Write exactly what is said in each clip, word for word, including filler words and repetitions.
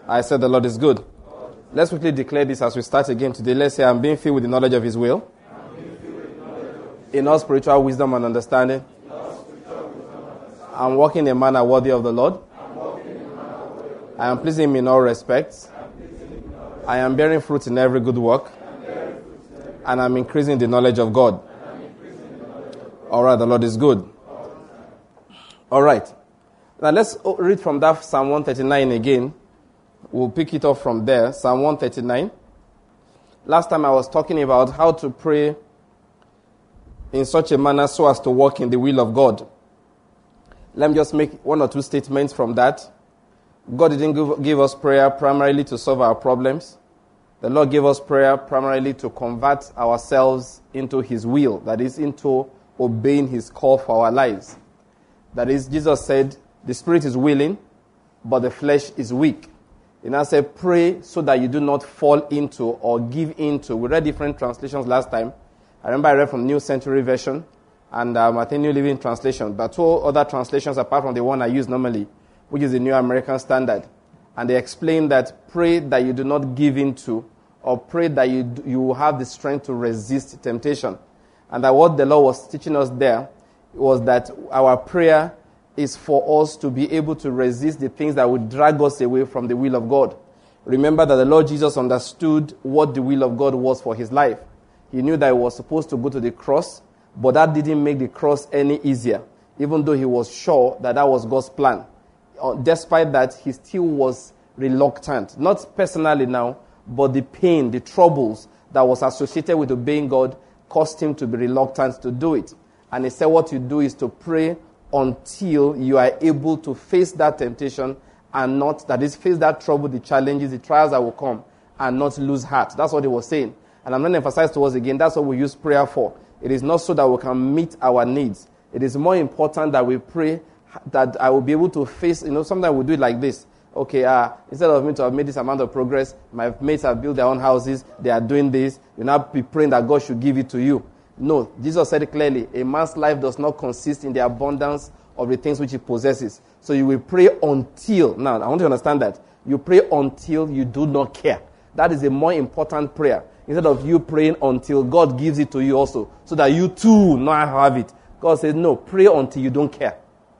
I said the Lord is good. Let's quickly declare this as we start again today. Let's say, I'm being filled with the knowledge of His will. In all spiritual wisdom and understanding. I'm walking in a manner worthy of the Lord. I am pleasing Him in all respects. I am bearing fruit in every good work. And I'm increasing the knowledge of God. All right, the Lord is good. All right. Now let's read from that Psalm one thirty-nine again. We'll pick it up from there. Psalm one thirty-nine. Last time I was talking about how to pray in such a manner so as to walk in the will of God. Let me just make one or two statements from that. God didn't give, give us prayer primarily to solve our problems. The Lord gave us prayer primarily to convert ourselves into His will, that is, into obeying His call for our lives. That is, Jesus said, the spirit is willing, but the flesh is weak. He now said, pray so that you do not fall into or give into. We read different translations last time. I remember I read from New Century Version and um, I think New Living Translation, but two other translations apart from the one I use normally, which is the New American Standard. And they explain that pray that you do not give into, or pray that you you have the strength to resist temptation. And that what the Lord was teaching us there was that our prayer is for us to be able to resist the things that would drag us away from the will of God. Remember that the Lord Jesus understood what the will of God was for His life. He knew that He was supposed to go to the cross, but that didn't make the cross any easier, even though He was sure that that was God's plan. Despite that, He still was reluctant. Not personally now, but the pain, the troubles that was associated with obeying God caused Him to be reluctant to do it. And He said what you do is to pray until you are able to face that temptation and not, that is, face that trouble, the challenges, the trials that will come, and not lose heart. That's what He was saying. And I'm going to emphasize to us again, that's what we use prayer for. It is not so that we can meet our needs. It is more important that we pray that I will be able to face, you know, sometimes we do it like this. Okay, uh, instead of me to have made this amount of progress, my mates have built their own houses, they are doing this, you now be praying that God should give it to you. No, Jesus said it clearly, a man's life does not consist in the abundance of the things which he possesses. So you will pray until, now I want you to understand that, you pray until you do not care. That is a more important prayer. Instead of you praying until God gives it to you also, so that you too now have it. God says, no, pray until you don't care.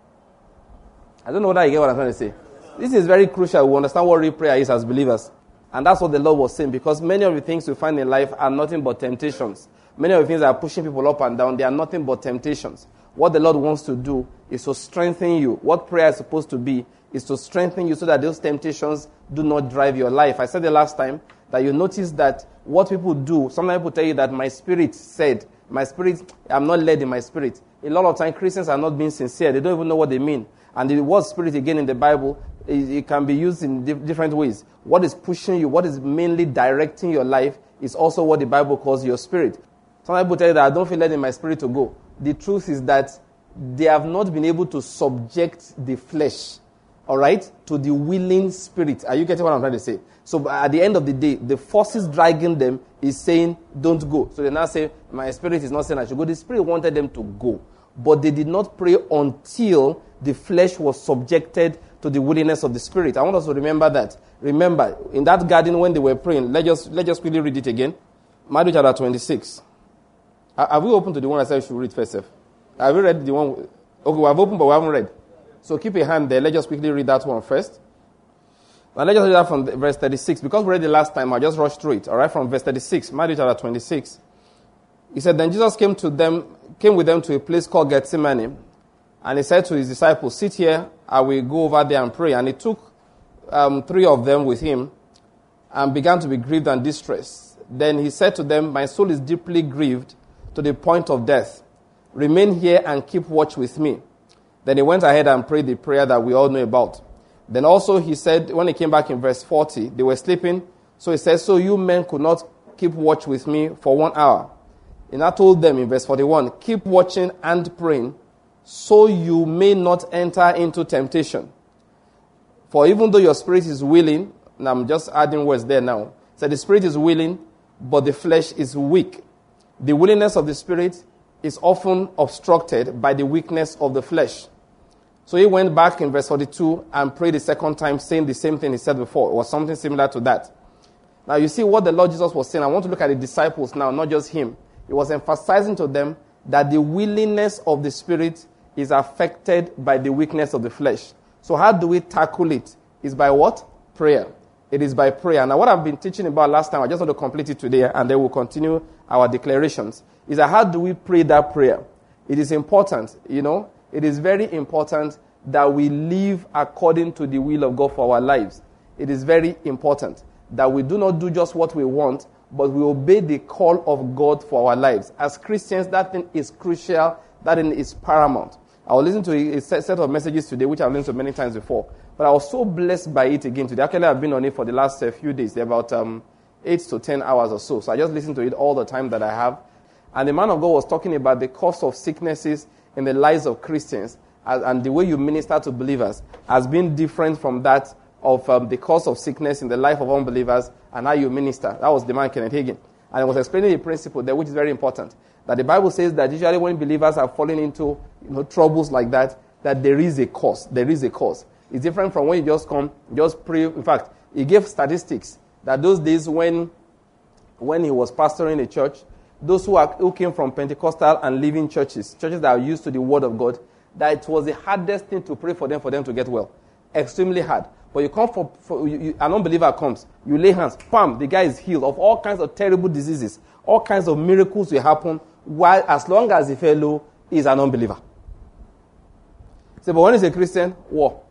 I don't know whether you get what I'm trying to say. This is very crucial. We understand what real prayer is as believers. And that's what the Lord was saying, because many of the things we find in life are nothing but temptations. Many of the things that are pushing people up and down, they are nothing but temptations. What the Lord wants to do is to strengthen you. What prayer is supposed to be is to strengthen you so that those temptations do not drive your life. I said the last time that you notice that what people do, sometimes people tell you that my spirit said, my spirit, I'm not led in my spirit. A lot of times Christians are not being sincere. They don't even know what they mean. And the word spirit again in the Bible, it, it can be used in di- different ways. What is pushing you, what is mainly directing your life is also what the Bible calls your spirit. Some people tell you that I don't feel led in my spirit to go. The truth is that they have not been able to subject the flesh, all right, to the willing spirit. Are you getting what I'm trying to say? So at the end of the day, the forces dragging them is saying, don't go. So they now say, my spirit is not saying I should go. The spirit wanted them to go. But they did not pray until the flesh was subjected to the willingness of the spirit. I want us to remember that. Remember, in that garden when they were praying, let's just, let's just quickly read it again. Matthew chapter twenty-six. Have we opened to the one I said we should read first? Have we read the one? Okay, we have opened, but we haven't read. So keep your hand there. Let's just quickly read that one first. Now let's just read that from verse thirty-six. Because we read it last time, I'll just rush through it. All right, from verse thirty-six, Matthew chapter twenty-six. He said, then Jesus came to them, came with them to a place called Gethsemane, and he said to his disciples, sit here, I will go over there and pray. And he took um, three of them with him and began to be grieved and distressed. Then he said to them, my soul is deeply grieved to the point of death. Remain here and keep watch with me. Then he went ahead and prayed the prayer that we all know about. Then also he said, when he came back in verse forty, they were sleeping. So he said, so you men could not keep watch with me for one hour. And I told them in verse forty-one, keep watching and praying, so you may not enter into temptation. For even though your spirit is willing, and I'm just adding words there now, so the spirit is willing, but the flesh is weak. The willingness of the spirit is often obstructed by the weakness of the flesh. So he went back in verse forty-two and prayed the second time, saying the same thing he said before. It was something similar to that. Now you see what the Lord Jesus was saying. I want to look at the disciples now, not just him. He was emphasizing to them that the willingness of the Spirit is affected by the weakness of the flesh. So how do we tackle it? It's by what? Prayer. It is by prayer. Now what I've been teaching about last time, I just want to complete it today, and then we'll continue our declarations, is that how do we pray that prayer? It is important, you know, it is very important that we live according to the will of God for our lives. It is very important that we do not do just what we want, but we obey the call of God for our lives. As Christians, that thing is crucial. That thing is paramount. I will listen to a set of messages today, which I've listened to many times before. But I was so blessed by it again today. Actually, I've been on it for the last uh, few days. They're about um, eight to ten hours or so. So I just listen to it all the time that I have. And the man of God was talking about the cause of sicknesses in the lives of Christians, as, and the way you minister to believers has been different from that of um, the cause of sickness in the life of unbelievers and how you minister. That was the man, Kenneth Hagin. And he was explaining a principle there, which is very important. That the Bible says that usually when believers are falling into you know, troubles like that, that there is a cause. There is a cause. It's different from when you just come, just pray. In fact, he gave statistics that those days when, when he was pastoring a church, those who, are, who came from Pentecostal and living churches, churches that are used to the word of God, that it was the hardest thing to pray for them, for them to get well. Extremely hard. But you come for, for you, you, an unbeliever comes, you lay hands, bam, the guy is healed of all kinds of terrible diseases. All kinds of miracles will happen, while as long as the fellow is an unbeliever. So, but when he's a Christian, war.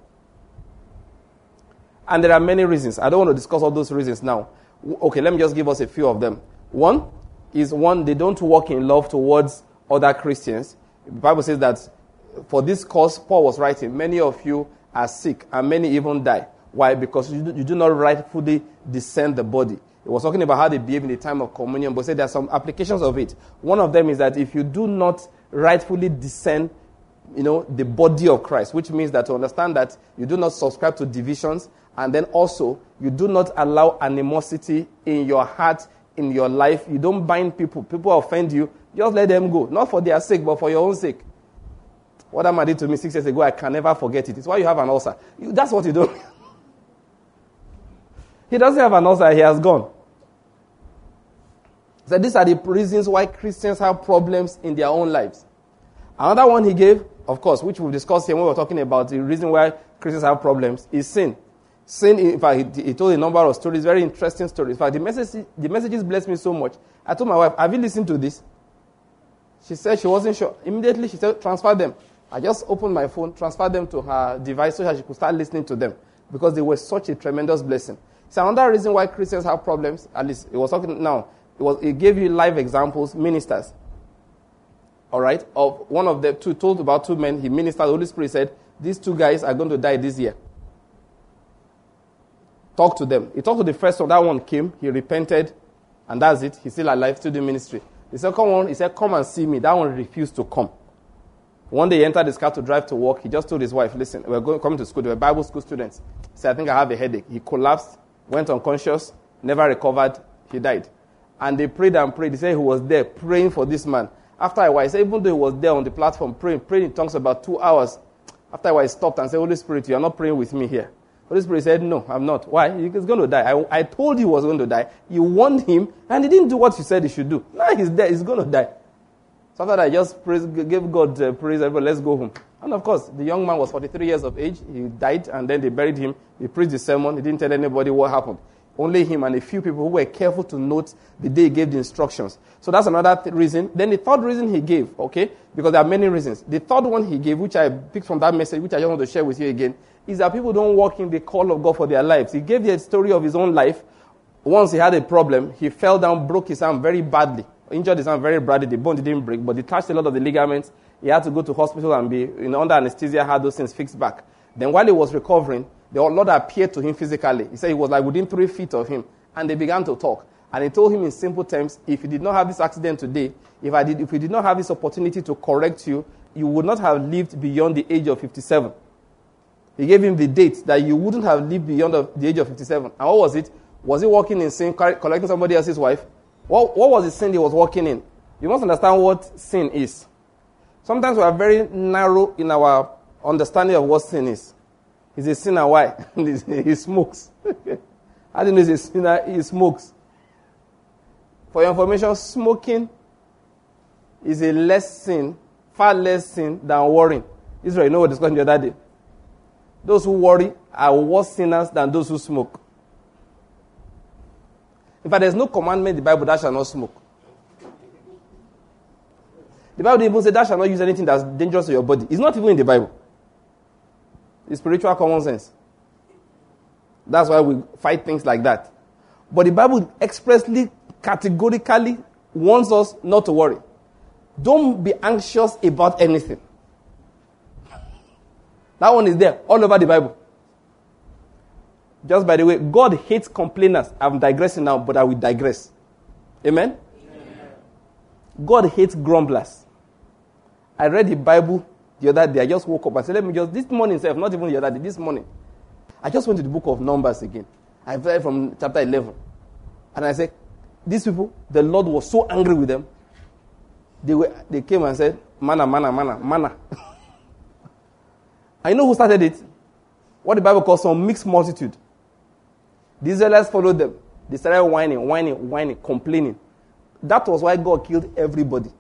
And there are many reasons. I don't want to discuss all those reasons now. Okay, let me just give us a few of them. One is, one, they don't walk in love towards other Christians. The Bible says that for this cause, Paul was writing, many of you are sick and many even die. Why? Because you do, you do not rightfully discern the body. He was talking about how they behave in the time of communion, but said there are some applications of it. One of them is that if you do not rightfully discern, you know, the body of Christ, which means that to understand that you do not subscribe to divisions, and then also you do not allow animosity in your heart, in your life. You don't bind people. People offend you. Just let them go. Not for their sake, but for your own sake. What that man did to me six years ago, I can never forget it. It's why you have an ulcer. You, that's what you do. He doesn't have an ulcer. He has gone. So these are the reasons why Christians have problems in their own lives. Another one he gave, of course, which we've discussed here when we were talking about the reason why Christians have problems, is sin. Sin, in fact, he, he told a number of stories, very interesting stories. In fact, the, message, the messages blessed me so much. I told my wife, have you listened to this? She said she wasn't sure. Immediately she said, transfer them. I just opened my phone, transferred them to her device so that she could start listening to them, because they were such a tremendous blessing. It's another reason why Christians have problems. At least it was talking now. It was it gave you live examples, ministers. All right, of one of the two told about two men. He ministered. The Holy Spirit said, "These two guys are going to die this year. Talk to them." He talked to the first one. That one came. He repented, and that's it. He's still alive, still doing ministry. The second one, he said, "Come and see me." That one refused to come. One day he entered his car to drive to work. He just told his wife, "Listen, we're going coming to school. They were Bible school students." He said, "I think I have a headache." He collapsed, went unconscious, never recovered. He died. And they prayed and prayed. He said he was there praying for this man. After a while, he said even though he was there on the platform praying, praying in tongues about two hours, after a while he stopped and said, "Holy Spirit, you are not praying with me here." Holy Spirit said, "No, I'm not." Why? He's going to die. I, I told you he was going to die. You warned him, and he didn't do what you said he should do. Now he's dead. He's going to die. So after that, I just praise, gave God uh, praise. Everybody, let's go home. And of course, the young man was forty-three years of age. He died, and then they buried him. He preached the sermon. He didn't tell anybody what happened. Only him and a few people who were careful to note the day he gave the instructions. So that's another th- reason. Then the third reason he gave, okay, because there are many reasons. The third one he gave, which I picked from that message, which I just want to share with you again, is that people don't walk in the call of God for their lives. He gave the story of his own life. Once he had a problem, he fell down, broke his arm very badly. Injured his arm very badly. The bone didn't break, but detached a lot of the ligaments. He had to go to hospital and be you know, under anesthesia, had those things fixed back. Then while he was recovering, the Lord appeared to him physically. He said he was like within three feet of him. And they began to talk. And he told him in simple terms, if you did not have this accident today, if I did, if we did not have this opportunity to correct you, you would not have lived beyond the age of fifty-seven. He gave him the date that you wouldn't have lived beyond the age of fifty-seven. And what was it? Was he walking in sin, collecting somebody else's wife? What, what was the sin he was walking in? You must understand what sin is. Sometimes we are very narrow in our understanding of what sin is. He's a sinner. Why? He smokes. How do you know he's a sinner? He smokes. For your information, smoking is a less sin, far less sin than worrying. Israel, you know what we discussed the other day? Those who worry are worse sinners than those who smoke. In fact, there's no commandment in the Bible that shall not smoke. The Bible even says that shall not use anything that's dangerous to your body. It's not even in the Bible. It's spiritual common sense. That's why we fight things like that. But the Bible expressly, categorically warns us not to worry. Don't be anxious about anything. That one is there all over the Bible. Just by the way, God hates complainers. I'm digressing now, but I will digress. Amen? Amen. God hates grumblers. I read the Bible the other day. I just woke up and said, let me just, this morning itself, not even the other day, this morning. I just went to the book of Numbers again. I read from chapter eleven. And I said, these people, the Lord was so angry with them. They were, they came and said, manna, manna, manna, manna. I know who started it. What the Bible calls some mixed multitude. The Israelites followed them. They started whining, whining, whining, complaining. That was why God killed everybody.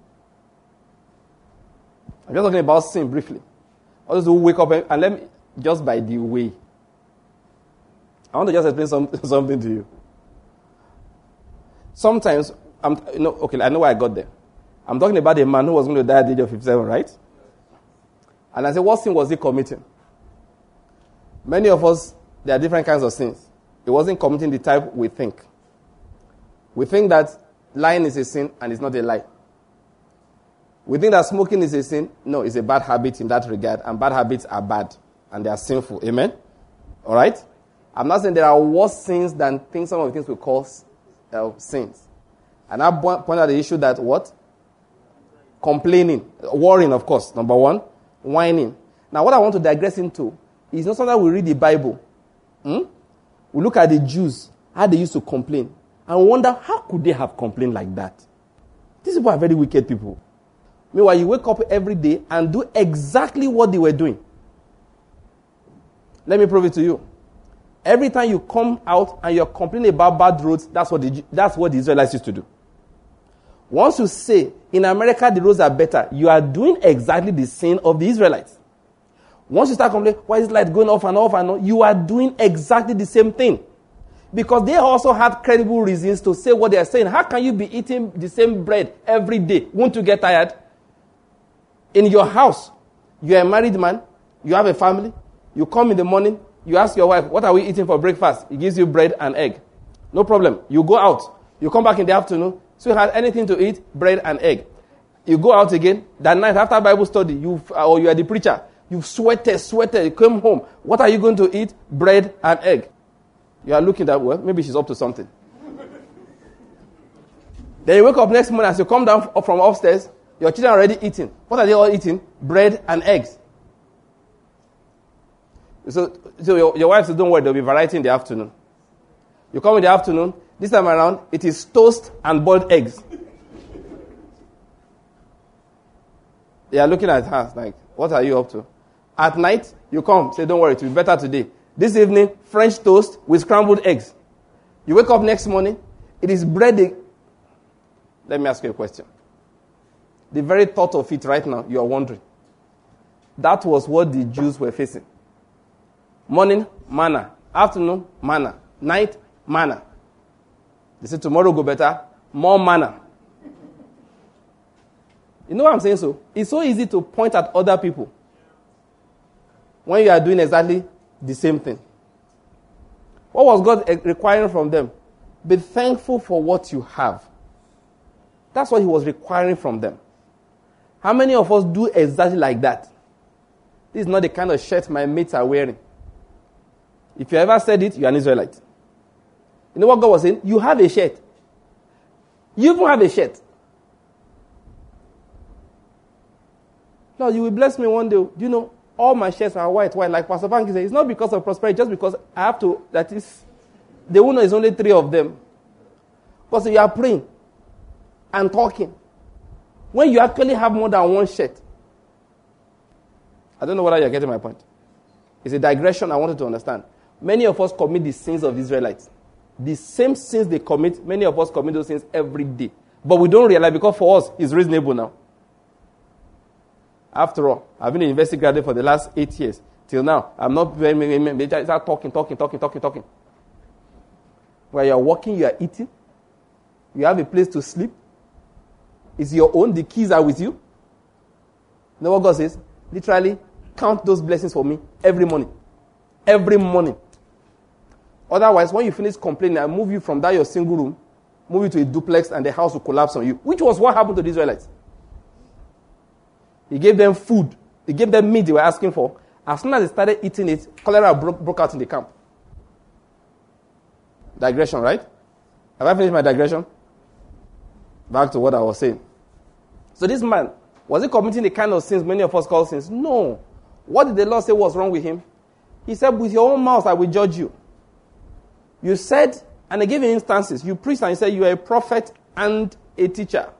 I'm just talking about sin briefly. All those who wake up and, and let me, just by the way, I want to just explain some, something to you. Sometimes, I'm, you know, okay, I know why I got there. I'm talking about a man who was going to die at the age of fifty-seven, right? And I said, what sin was he committing? Many of us, there are different kinds of sins. He wasn't committing the type we think. We think that lying is a sin and it's not a lie. We think that smoking is a sin. No, it's a bad habit in that regard. And bad habits are bad. And they are sinful. Amen? All right? I'm not saying there are worse sins than things, some of the things we call uh, sins. And I point out the issue that what? Complaining. Worrying, of course, number one. Whining. Now, what I want to digress into is not something we read the Bible. Hmm? We look at the Jews, how they used to complain, and wonder, how could they have complained like that? These people are very wicked people. Meanwhile, you wake up every day and do exactly what they were doing. Let me prove it to you. Every time you come out and you're complaining about bad roads, that's what the, that's what the Israelites used to do. Once you say, in America the roads are better, you are doing exactly the sin of the Israelites. Once you start complaining, why is the light going off and off and on? You are doing exactly the same thing. Because they also had credible reasons to say what they are saying. How can you be eating the same bread every day? Won't you get tired? In your house, you are a married man, you have a family, you come in the morning, you ask your wife, what are we eating for breakfast? He gives you bread and egg. No problem. You go out. You come back in the afternoon. So you have anything to eat, bread and egg. You go out again. That night after Bible study, you or you are the preacher. You've sweated, sweated. You came home. What are you going to eat? Bread and egg. You are looking at, well, maybe she's up to something. Then you wake up next morning as you come down from upstairs. Your children are already eating. What are they all eating? Bread and eggs. So, so your, your wife says, don't worry, there'll be variety in the afternoon. You come in the afternoon. This time around, it is toast and boiled eggs. They are looking at her like, what are you up to? At night, you come, say, don't worry, it will be better today. This evening, French toast with scrambled eggs. You wake up next morning, it is bread. Egg. Let me ask you a question. The very thought of it right now, you are wondering. That was what the Jews were facing. Morning, manna. Afternoon, manna. Night, manna. They said tomorrow go better, more manna. You know what I'm saying so? It's so easy to point at other people when you are doing exactly the same thing. What was God requiring from them? Be thankful for what you have. That's what he was requiring from them. How many of us do exactly like that? This is not the kind of shirt my mates are wearing. If you ever said it, you are an Israelite. You know what God was saying? You have a shirt. You even have a shirt. Lord, you will bless me one day. Do you know, all my shirts are white, white. Like Pastor Frankie said, it's not because of prosperity, just because I have to, that is, the owner is only three of them. Because you are praying and talking, when you actually have more than one shirt. I don't know whether you're getting my point. It's a digression I wanted to understand. Many of us commit the sins of Israelites. The same sins they commit, many of us commit those sins every day. But we don't realize, because for us, it's reasonable now. After all, I've been a university graduate for the last eight years. Till now, I'm not very, start talking, talking, talking, talking, talking. While you're working, you are eating. You have a place to sleep. It's your own. The keys are with you. You know what God says? Literally, count those blessings for me every morning. Every morning. Otherwise, when you finish complaining, I move you from that your single room, move you to a duplex, and the house will collapse on you. Which was what happened to the Israelites. He gave them food. He gave them meat they were asking for. As soon as they started eating it, cholera broke, broke out in the camp. Digression, right? Have I finished my digression? Back to what I was saying. So this man, was he committing the kind of sins many of us call sins? No. What did the Lord say was wrong with him? He said, with your own mouth I will judge you. You said, and I gave you instances. You preached and you said you are a prophet and a teacher.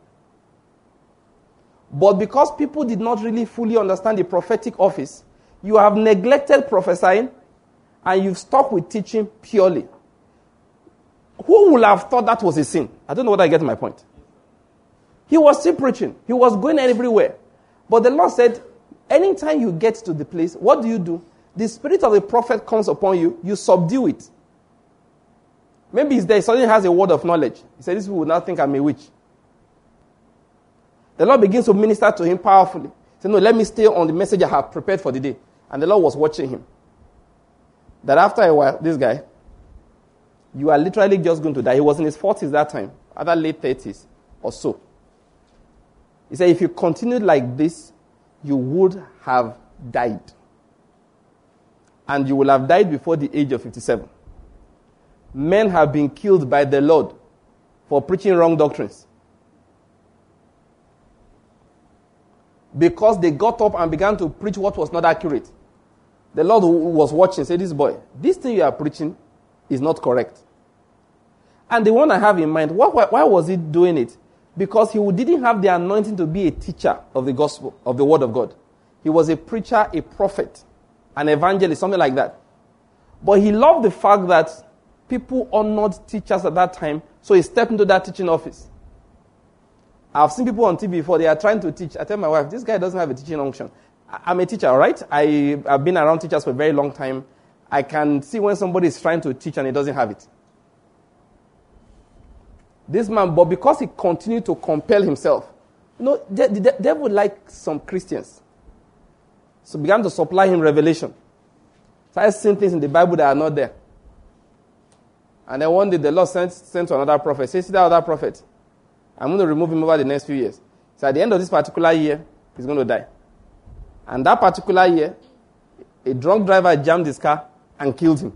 But because people did not really fully understand the prophetic office, you have neglected prophesying and you've stuck with teaching purely. Who would have thought that was a sin? I don't know whether I get my point. He was still preaching. He was going everywhere. But the Lord said, anytime you get to the place, what do you do? The spirit of the prophet comes upon you, you subdue it. Maybe he's there, suddenly has a word of knowledge. He said, these people will not think I'm a witch. The Lord begins to minister to him powerfully. He said, no, let me stay on the message I have prepared for the day. And the Lord was watching him. That after a while, this guy, you are literally just going to die. He was in his forties that time, other late thirties or so. He said, if you continued like this, you would have died. And you will have died before the age of fifty-seven. Men have been killed by the Lord for preaching wrong doctrines. Because they got up and began to preach what was not accurate. The Lord was watching, said, this boy, this thing you are preaching is not correct. And the one I have in mind, why, why, why was he doing it? Because he didn't have the anointing to be a teacher of the gospel, of the word of God. He was a preacher, a prophet, an evangelist, something like that. But he loved the fact that people honored teachers at that time, so he stepped into that teaching office. I've seen people on T V before, they are trying to teach. I tell my wife, this guy doesn't have a teaching unction. I'm a teacher, all right? I, I've been around teachers for a very long time. I can see when somebody is trying to teach and he doesn't have it. This man, but because he continued to compel himself, you know, the, the devil liked some Christians. So began to supply him revelation. Started seeing things in the Bible that are not there. And then one day the Lord sent, sent to another prophet. Say, see that other prophet? I'm going to remove him over the next few years. So at the end of this particular year, he's going to die. And that particular year, a drunk driver jammed his car and killed him.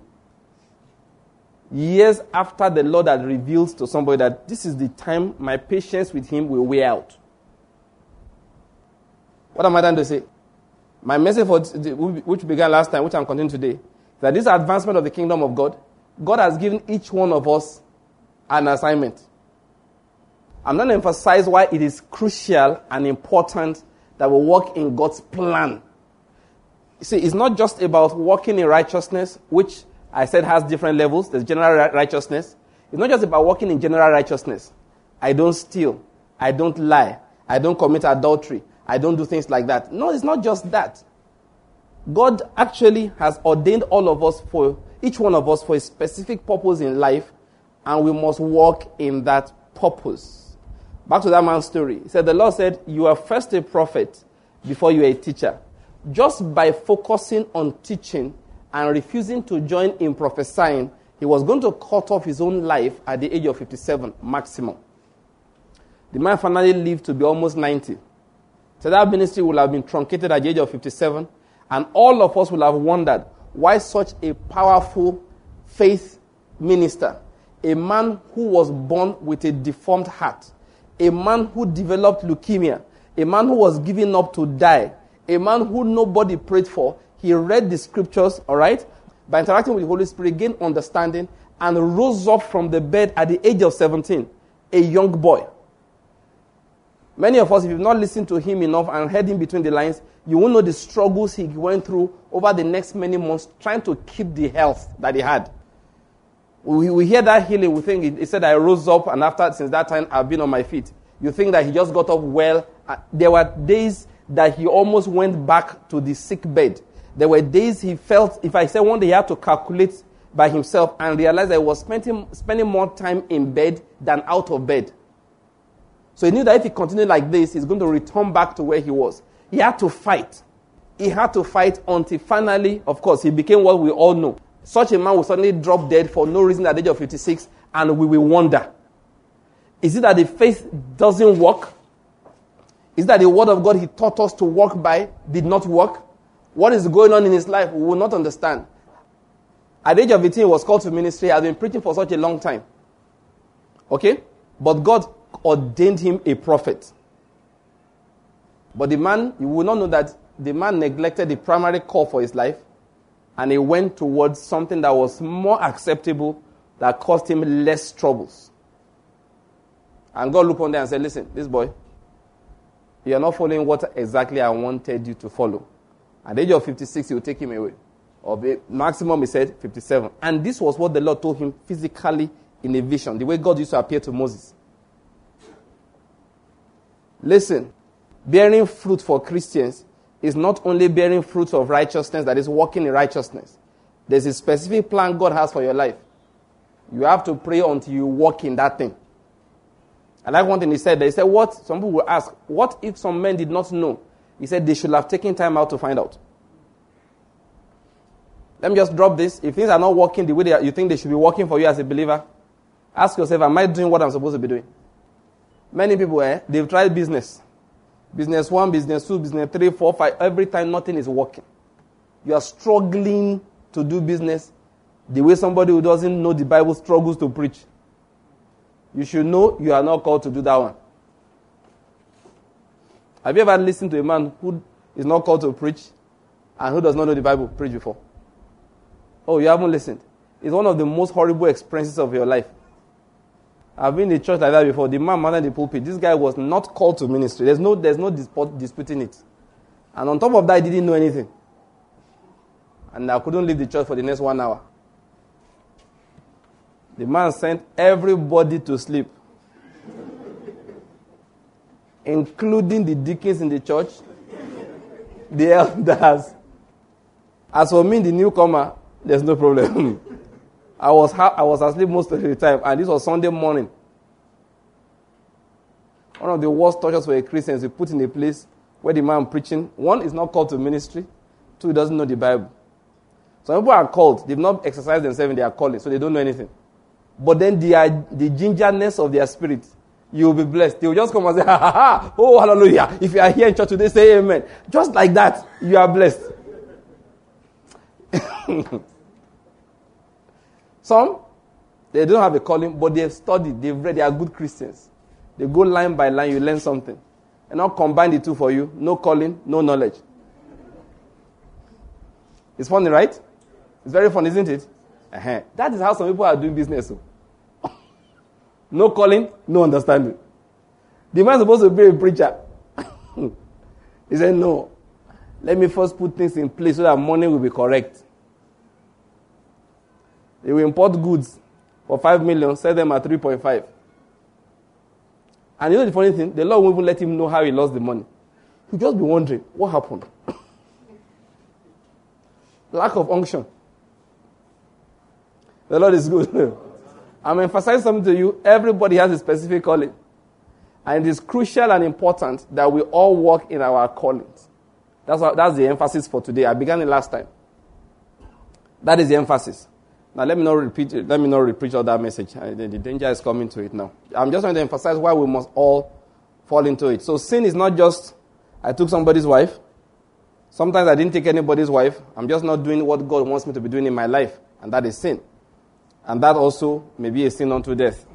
Years after the Lord had revealed to somebody that this is the time my patience with him will wear out. What am I trying to say? My message, for which began last time, which I'm continuing today, is that this advancement of the kingdom of God, God has given each one of us an assignment. I'm going to emphasize why it is crucial and important that we walk in God's plan. You see, it's not just about walking in righteousness, which I said has different levels. There's general righteousness. It's not just about walking in general righteousness. I don't steal. I don't lie. I don't commit adultery. I don't do things like that. No, it's not just that. God actually has ordained all of us for, each one of us for a specific purpose in life, and we must walk in that purpose. Back to that man's story. He said, the Lord said, you are first a prophet before you are a teacher. Just by focusing on teaching and refusing to join in prophesying, he was going to cut off his own life at the age of fifty-seven, maximum. The man finally lived to be almost ninety. So that ministry would have been truncated at the age of fifty-seven, and all of us will have wondered why such a powerful faith minister, a man who was born with a deformed heart, a man who developed leukemia, a man who was given up to die, a man who nobody prayed for, he read the scriptures, all right, by interacting with the Holy Spirit, gained understanding, and rose up from the bed at the age of seventeen, a young boy. Many of us, if you've not listened to him enough and heard him between the lines, you won't know the struggles he went through over the next many months trying to keep the health that he had. We, we hear that healing, we think, he, he said, I rose up and after, since that time, I've been on my feet. You think that he just got up well. There were days that he almost went back to the sick bed. There were days he felt, if I said one day he had to calculate by himself and realize that he was spending, spending more time in bed than out of bed. So he knew that if he continued like this, he's going to return back to where he was. He had to fight. He had to fight until finally, of course, he became what we all know. Such a man will suddenly drop dead for no reason at the age of fifty-six, and we will wonder. Is it that the faith doesn't work? Is it that the word of God he taught us to walk by did not work? What is going on in his life? We will not understand. At the age of eighteen, he was called to ministry. He had been preaching for such a long time. Okay? But God ordained him a prophet. But the man, you will not know that the man neglected the primary call for his life, and he went towards something that was more acceptable, that caused him less troubles. And God looked on there and said, listen, this boy, you are not following what exactly I wanted you to follow. At the age of fifty-six, he will take him away. Or the maximum, he said, fifty-seven. And this was what the Lord told him physically in a vision, the way God used to appear to Moses. Listen, bearing fruit for Christians is not only bearing fruit of righteousness, that is walking in righteousness. There's a specific plan God has for your life. You have to pray until you walk in that thing. I like one thing he said. They said, what? Some people will ask, what if some men did not know? He said they should have taken time out to find out. Let me just drop this. If things are not working the way they are, you think they should be working for you as a believer, ask yourself, am I doing what I'm supposed to be doing? Many people, eh, they've tried business. Business one, business two, business three, four, five. Every time nothing is working. You are struggling to do business the way somebody who doesn't know the Bible struggles to preach. You should know you are not called to do that one. Have you ever listened to a man who is not called to preach and who does not know the Bible preach before? Oh, you haven't listened. It's one of the most horrible experiences of your life. I've been in a church like that before. The man managed the pulpit. This guy was not called to ministry. There's no, there's no dispute, disputing it. And on top of that, he didn't know anything. And I couldn't leave the church for the next one hour. The man sent everybody to sleep, including the deacons in the church, the elders. As for me, the newcomer, there's no problem. I was ha- I was asleep most of the time, and this was Sunday morning. One of the worst tortures for a Christian is to put in a place where the man preaching, one, is not called to ministry, two, he doesn't know the Bible. Some people are called, they've not exercised themselves in their calling, so they don't know anything. But then the, uh, the gingerness of their spirit, you will be blessed. They will just come and say, ha ha ha, oh hallelujah. If you are here in church today, say amen. Just like that, you are blessed. Some, they don't have a calling, but they have studied, they've read, they are good Christians. They go line by line, you learn something. And now combine the two for you. No calling, no knowledge. It's funny, right? It's very fun, isn't it? Uh-huh. That is how some people are doing business. So. No calling, no understanding. The man is supposed to be a preacher. He said, no. Let me first put things in place so that money will be correct. They will import goods for five million, sell them at three point five. And you know the funny thing? The Lord won't even let him know how he lost the money. He'll just be wondering, what happened? Lack of unction. The Lord is good. I'm emphasizing something to you. Everybody has a specific calling. And it is crucial and important that we all walk in our callings. That's what, that's the emphasis for today. I began it last time. That is the emphasis. Now let me not repeat it. Let me not repeat all that message. The danger is coming to it now. I'm just going to emphasize why we must all fall into it. So sin is not just, I took somebody's wife. Sometimes I didn't take anybody's wife. I'm just not doing what God wants me to be doing in my life. And that is sin. And that also may be a sin unto death.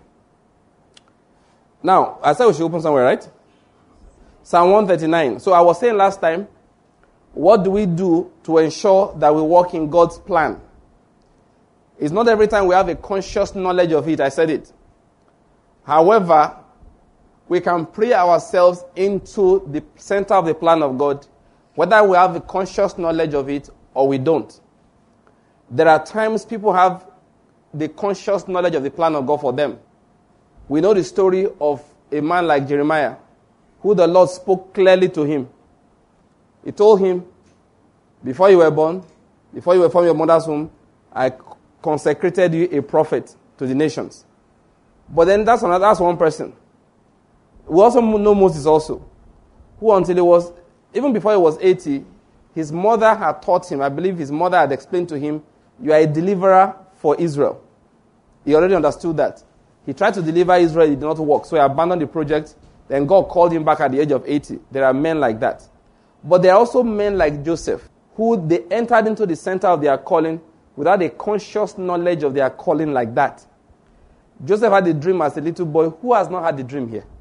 Now, I said we should open somewhere, right? Psalm one thirty-nine. So I was saying last time, what do we do to ensure that we walk in God's plan? It's not every time we have a conscious knowledge of it. I said it. However, we can pray ourselves into the center of the plan of God, whether we have a conscious knowledge of it or we don't. There are times people have the conscious knowledge of the plan of God for them. We know the story of a man like Jeremiah, who the Lord spoke clearly to him. He told him, before you were born, before you were from your mother's womb, I consecrated you a prophet to the nations. But then that's another, that's one person. We also know Moses also, who until he was, even before he was eighty, his mother had taught him, I believe his mother had explained to him, you are a deliverer for Israel. He already understood that. He tried to deliver Israel, it did not work, so he abandoned the project. Then God called him back at the age of eighty. There are men like that. But there are also men like Joseph, who they entered into the center of their calling without a conscious knowledge of their calling like that. Joseph had a dream as a little boy. Who has not had the dream here?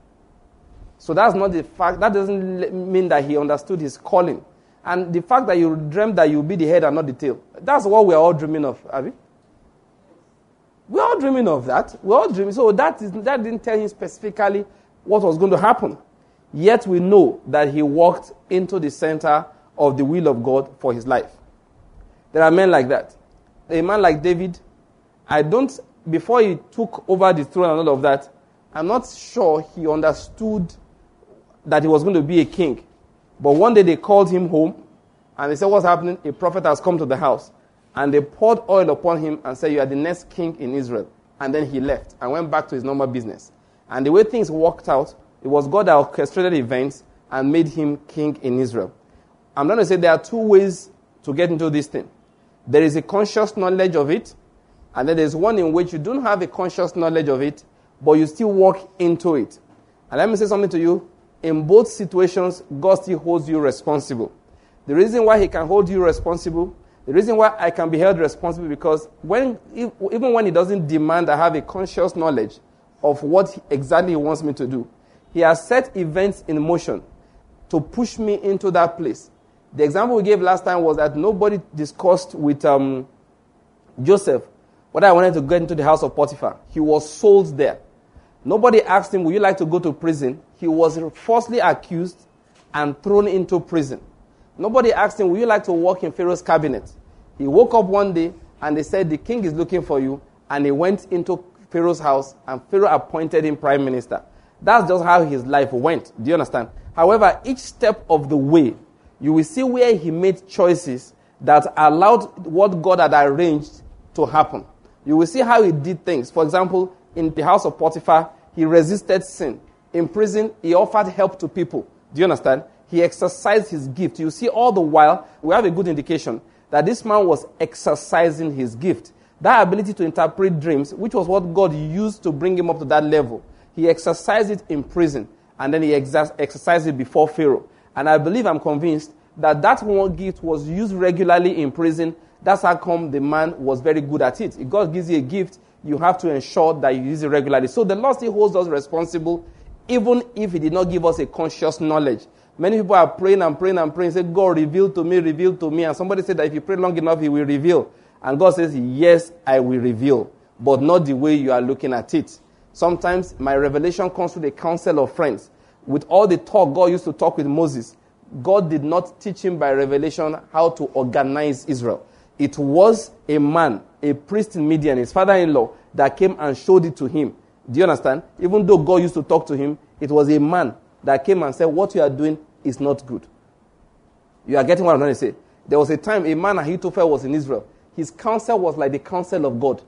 So that's not the fact. That doesn't mean that he understood his calling. And the fact that you dreamed that you'll be the head and not the tail, that's what we're all dreaming of, have we? We're all dreaming of that. We're all dreaming. So that, is, that didn't tell him specifically what was going to happen. Yet we know that he walked into the center of the will of God for his life. There are men like that. A man like David, I don't, before he took over the throne and all of that, I'm not sure he understood that he was going to be a king. But one day they called him home and they said, what's happening? A prophet has come to the house. And they poured oil upon him and said, you are the next king in Israel. And then he left and went back to his normal business. And the way things worked out, it was God that orchestrated events and made him king in Israel. I'm going to say there are two ways to get into this thing. There is a conscious knowledge of it, and then there's one in which you don't have a conscious knowledge of it, but you still walk into it. And let me say something to you. In both situations, God still holds you responsible. The reason why he can hold you responsible, the reason why I can be held responsible, because when even when he doesn't demand I have a conscious knowledge of what exactly he wants me to do, he has set events in motion to push me into that place. The example we gave last time was that nobody discussed with um, Joseph whether I wanted to get into the house of Potiphar. He was sold there. Nobody asked him, would you like to go to prison? He was falsely accused and thrown into prison. Nobody asked him, would you like to work in Pharaoh's cabinet? He woke up one day and they said, the king is looking for you. And he went into Pharaoh's house and Pharaoh appointed him prime minister. That's just how his life went. Do you understand? However, each step of the way, you will see where he made choices that allowed what God had arranged to happen. You will see how he did things. For example, in the house of Potiphar, he resisted sin. In prison, he offered help to people. Do you understand? He exercised his gift. You see, all the while, we have a good indication that this man was exercising his gift. That ability to interpret dreams, which was what God used to bring him up to that level, he exercised it in prison, and then he exer- exercised it before Pharaoh. And I believe, I'm convinced, that that one gift was used regularly in prison. That's how come the man was very good at it. If God gives you a gift, you have to ensure that you use it regularly. So the Lord still holds us responsible, even if he did not give us a conscious knowledge. Many people are praying and praying and praying, say, God, reveal to me, reveal to me. And somebody said that if you pray long enough, he will reveal. And God says, yes, I will reveal, but not the way you are looking at it. Sometimes my revelation comes through the counsel of friends. With all the talk God used to talk with Moses, God did not teach him by revelation how to organize Israel. It was a man, a priest in Midian, his father-in-law, that came and showed it to him. Do you understand? Even though God used to talk to him, it was a man that came and said, what you are doing is not good. You are getting what I'm trying to say? There was a time a man, Ahithophel, was in Israel. His counsel was like the counsel of God.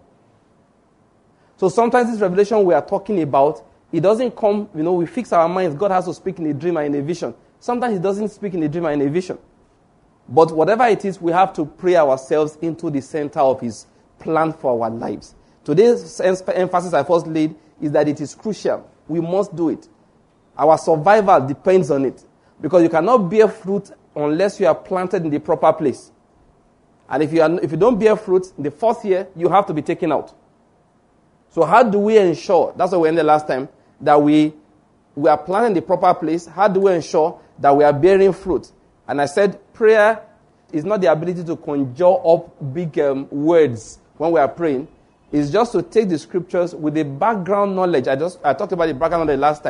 So sometimes this revelation we are talking about, it doesn't come, you know, we fix our minds. God has to speak in a dream and in a vision. Sometimes he doesn't speak in a dream and in a vision. But whatever it is, we have to pray ourselves into the center of his plan for our lives. Today's emphasis I first laid is that it is crucial. We must do it. Our survival depends on it. Because you cannot bear fruit unless you are planted in the proper place. And if you are, if you don't bear fruit, in the fourth year, you have to be taken out. So how do we ensure, that's what we ended last time, that we, we are planted in the proper place? How do we ensure that we are bearing fruit? And I said prayer is not the ability to conjure up big um, words when we are praying. It's just to take the scriptures with the background knowledge. I just I talked about the background knowledge last time.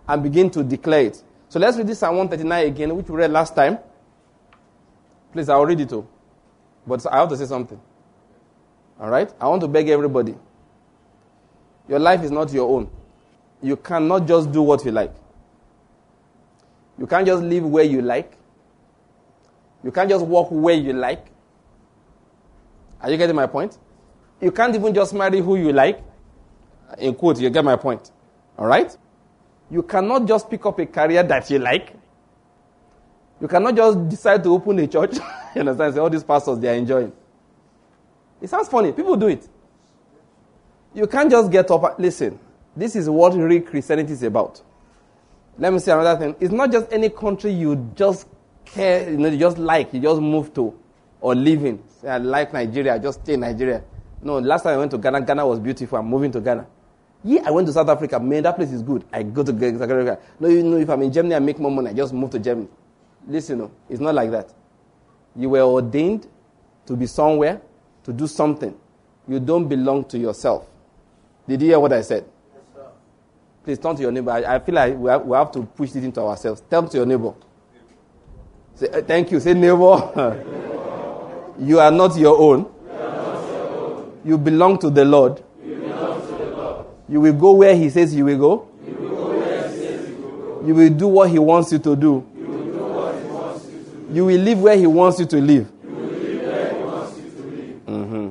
and begin to declare it. So let's read this Psalm one thirty-nine again, which we read last time. Please, I'll read it too. But I have to say something. All right? I want to beg everybody. Your life is not your own. You cannot just do what you like. You can't just live where you like. You can't just walk where you like. Are you getting my point? You can't even just marry who you like. In quote, you get my point. All right? You cannot just pick up a career that you like. You cannot just decide to open a church. You understand? Say, all these pastors, they are enjoying. It sounds funny. People do it. You can't just get up. Listen, this is what real Christianity is about. Let me say another thing. It's not just any country you just care, you know, you just like, you just move to or live in. Say, I like Nigeria, I just stay in Nigeria. No, last time I went to Ghana, Ghana was beautiful. I'm moving to Ghana. Yeah, I went to South Africa. Man, that place is good. I go to South Africa. No, you know, if I'm in Germany, I make more money. I just move to Germany. Listen, no, it's not like that. You were ordained to be somewhere, to do something. You don't belong to yourself. Did you hear what I said? Yes, sir. Please turn to your neighbor. I, I feel like we have, we have to push this into ourselves. Tell to your neighbor. Say, uh, thank you. Say, neighbor. You are not your own. You, are not your own. You belong to the Lord. You belong to the Lord. You will go where He says you will go. You will go where He says you will go. You will do what He wants you to do. You will do what He wants you to do. You will live where He wants you to live. You will live where He wants you to live. Mm-hmm.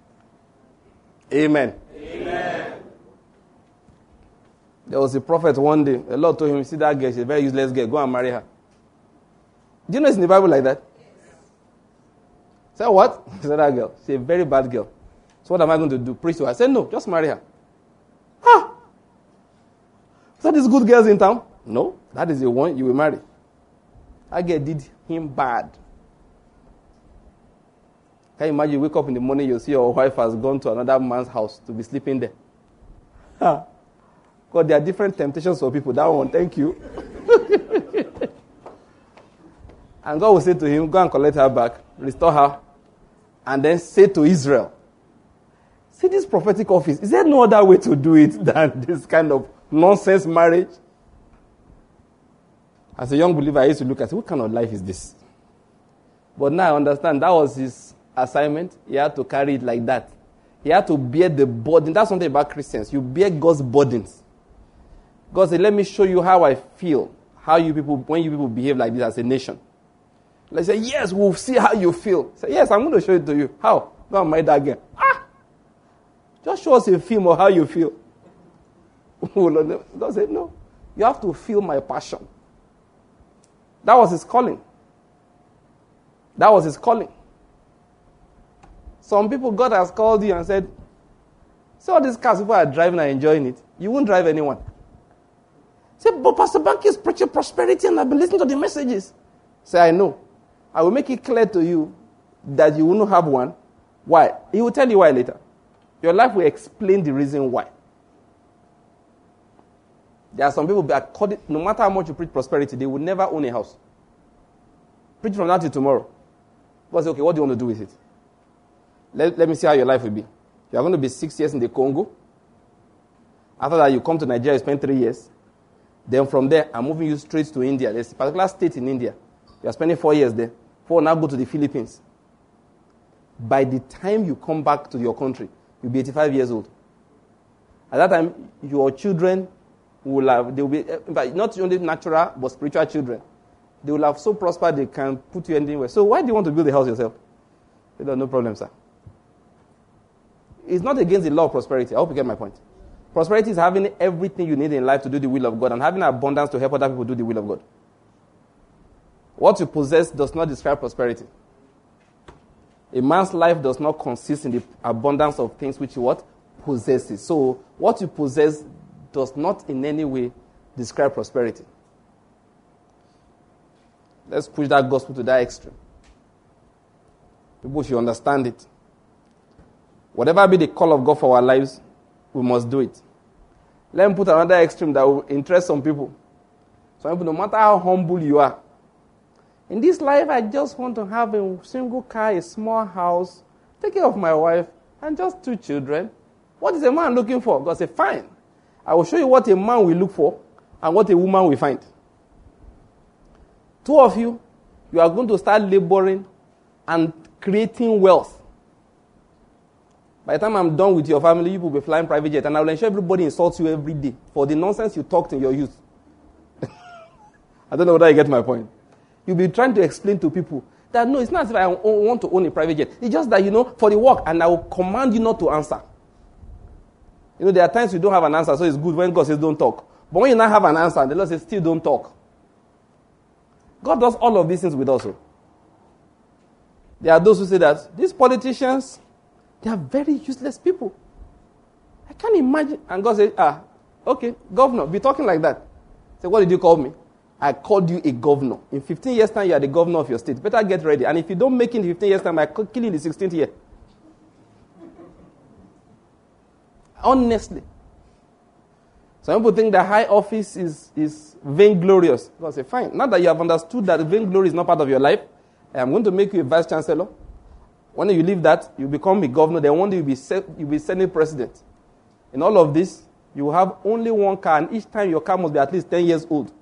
Amen. Amen. There was a prophet one day. The Lord told him, see that girl, she's a very useless girl. Go and marry her. Do you know it's in the Bible like that? Yes. Say what? He said, that girl, she's a very bad girl. So what am I going to do? Preach to her? I said, no, just marry her. Huh? Is that these good girls in town? No, that is the one you will marry. That girl did him bad. Can you imagine you wake up in the morning, you see your wife has gone to another man's house to be sleeping there? Huh? God, there are different temptations for people. That one, thank you. And God will say to him, go and collect her back, restore her, and then say to Israel, see this prophetic office, is there no other way to do it than this kind of nonsense marriage? As a young believer, I used to look at, what kind of life is this? But now I understand that was his assignment. He had to carry it like that. He had to bear the burden. That's something about Christians. You bear God's burdens. God said, let me show you how I feel, how you people, when you people behave like this as a nation. Let's say, yes, we'll see how you feel. Say, yes, I'm going to show it to you. How? Go and marry that girl. Ah! Just show us a film of how you feel. God said, no. You have to feel my passion. That was his calling. That was his calling. Some people, God has called you and said, see all these cars people are driving and enjoying it. You won't drive anyone. Say, but Pastor Banky is preaching prosperity and I've been listening to the messages. Say, I know. I will make it clear to you that you will not have one. Why? He will tell you why later. Your life will explain the reason why. There are some people, that no matter how much you preach prosperity, they will never own a house. Preach from now till tomorrow. God say, okay, what do you want to do with it? Let, let me see how your life will be. You are going to be six years in the Congo. After that, you come to Nigeria, you spend three years. Then from there, I'm moving you straight to India. There's a particular state in India. You are spending four years there. Four, now go to the Philippines. By the time you come back to your country, you'll be eighty-five years old. At that time, your children will have, they will be, in fact, not only natural, but spiritual children. They will have so prospered they can put you anywhere. So why do you want to build a house yourself? No problem, sir. It's not against the law of prosperity. I hope you get my point. Prosperity is having everything you need in life to do the will of God and having abundance to help other people do the will of God. What you possess does not describe prosperity. A man's life does not consist in the abundance of things which he what? Possesses. So what you possess does not in any way describe prosperity. Let's push that gospel to that extreme. People should understand it. Whatever be the call of God for our lives, we must do it. Let me put another extreme that will interest some people. Some people, no matter how humble you are, in this life, I just want to have a single car, a small house, take care of my wife, and just two children. What is a man looking for? God said, fine. I will show you what a man will look for, and what a woman will find. Two of you, you are going to start laboring and creating wealth. By the time I'm done with your family, you will be flying private jet, and I will ensure everybody insults you every day for the nonsense you talked in your youth. I don't know whether you get my point. You'll be trying to explain to people that, no, it's not as if I want to own a private jet. It's just that, you know, for the work, and I will command you not to answer. You know, there are times you don't have an answer, so it's good when God says don't talk. But when you now have an answer, the Lord says still don't talk. God does all of these things with us. There are those who say that these politicians, they are very useless people. I can't imagine. And God says, ah, okay, governor, be talking like that. Say, what did you call me? I called you a governor. In fifteen years' time, you are the governor of your state. Better get ready. And if you don't make it in fifteen years' time, I could kill you in the sixteenth year. Honestly. Some people think that high office is, is vainglorious. God say, fine. Now that you have understood that vainglory is not part of your life, I am going to make you a vice chancellor. When you leave that, you become a governor. Then one day you'll be, se- you'll be senate president. In all of this, you will have only one car, and each time your car must be at least ten years old.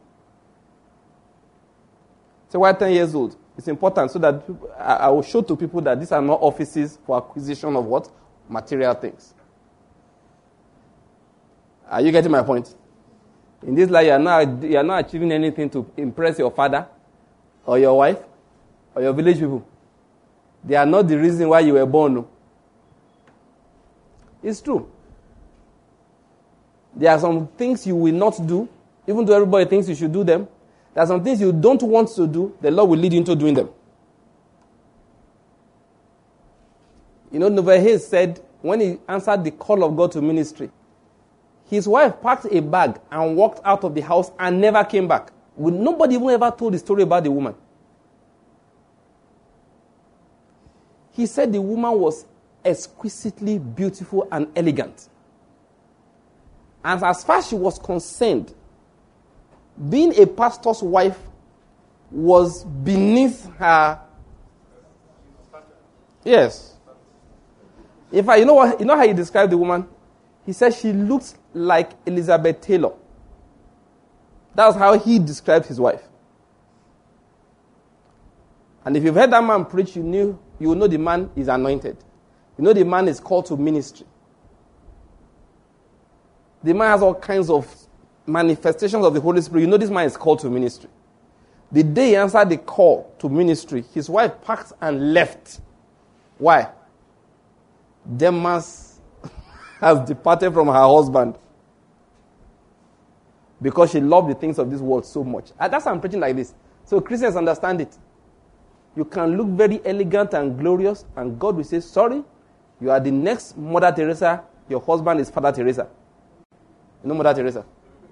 So why ten years old? It's important so that I, I will show to people that these are not offices for acquisition of what? Material things. Are you getting my point? In this life, you are not, you are not achieving anything to impress your father or your wife or your village people. They are not the reason why you were born. No. It's true. There are some things you will not do, even though everybody thinks you should do them. There are some things you don't want to do, the Lord will lead you into doing them. You know, Novel Hayes said, when he answered the call of God to ministry, his wife packed a bag and walked out of the house and never came back. Nobody even ever told the story about the woman. He said the woman was exquisitely beautiful and elegant. And as far as she was concerned, being a pastor's wife was beneath her. Yes. In fact, you know what? You know how he described the woman? He said she looks like Elizabeth Taylor. That's how he described his wife. And if you've heard that man preach, you knew you will know the man is anointed. You know the man is called to ministry. The man has all kinds of manifestations of the Holy Spirit. You know this man is called to ministry. The day he answered the call to ministry, his wife packed and left. Why? Demas has departed from her husband because she loved the things of this world so much. And that's why I'm preaching like this. So Christians understand it. You can look very elegant and glorious, and God will say, sorry, you are the next Mother Teresa. Your husband is Father Teresa. You know Mother Teresa?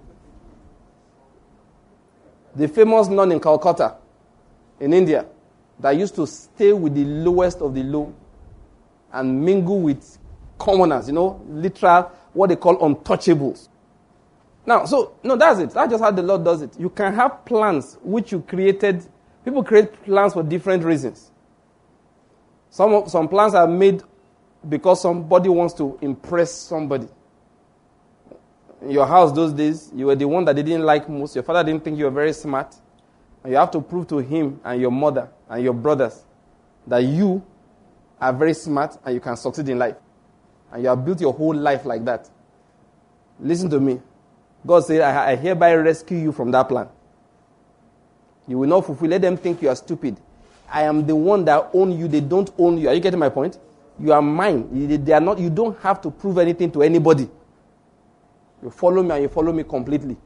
The famous nun in Calcutta, in India, that used to stay with the lowest of the low and mingle with commoners, you know, literal, what they call untouchables. Now, so, no, that's it. That's just how the Lord does it. You can have plans which you created. People create plans for different reasons. Some, some plans are made because somebody wants to impress somebody. In your house those days, you were the one that they didn't like most. Your father didn't think you were very smart. And you have to prove to him and your mother and your brothers that you are very smart and you can succeed in life. And you have built your whole life like that. Listen to me. God said, I, I hereby rescue you from that plan. You will not fulfill. Let them think you are stupid. I am the one that owns you. They don't own you. Are you getting my point? You are mine. They are not. You don't have to prove anything to anybody. You follow me and you follow me completely.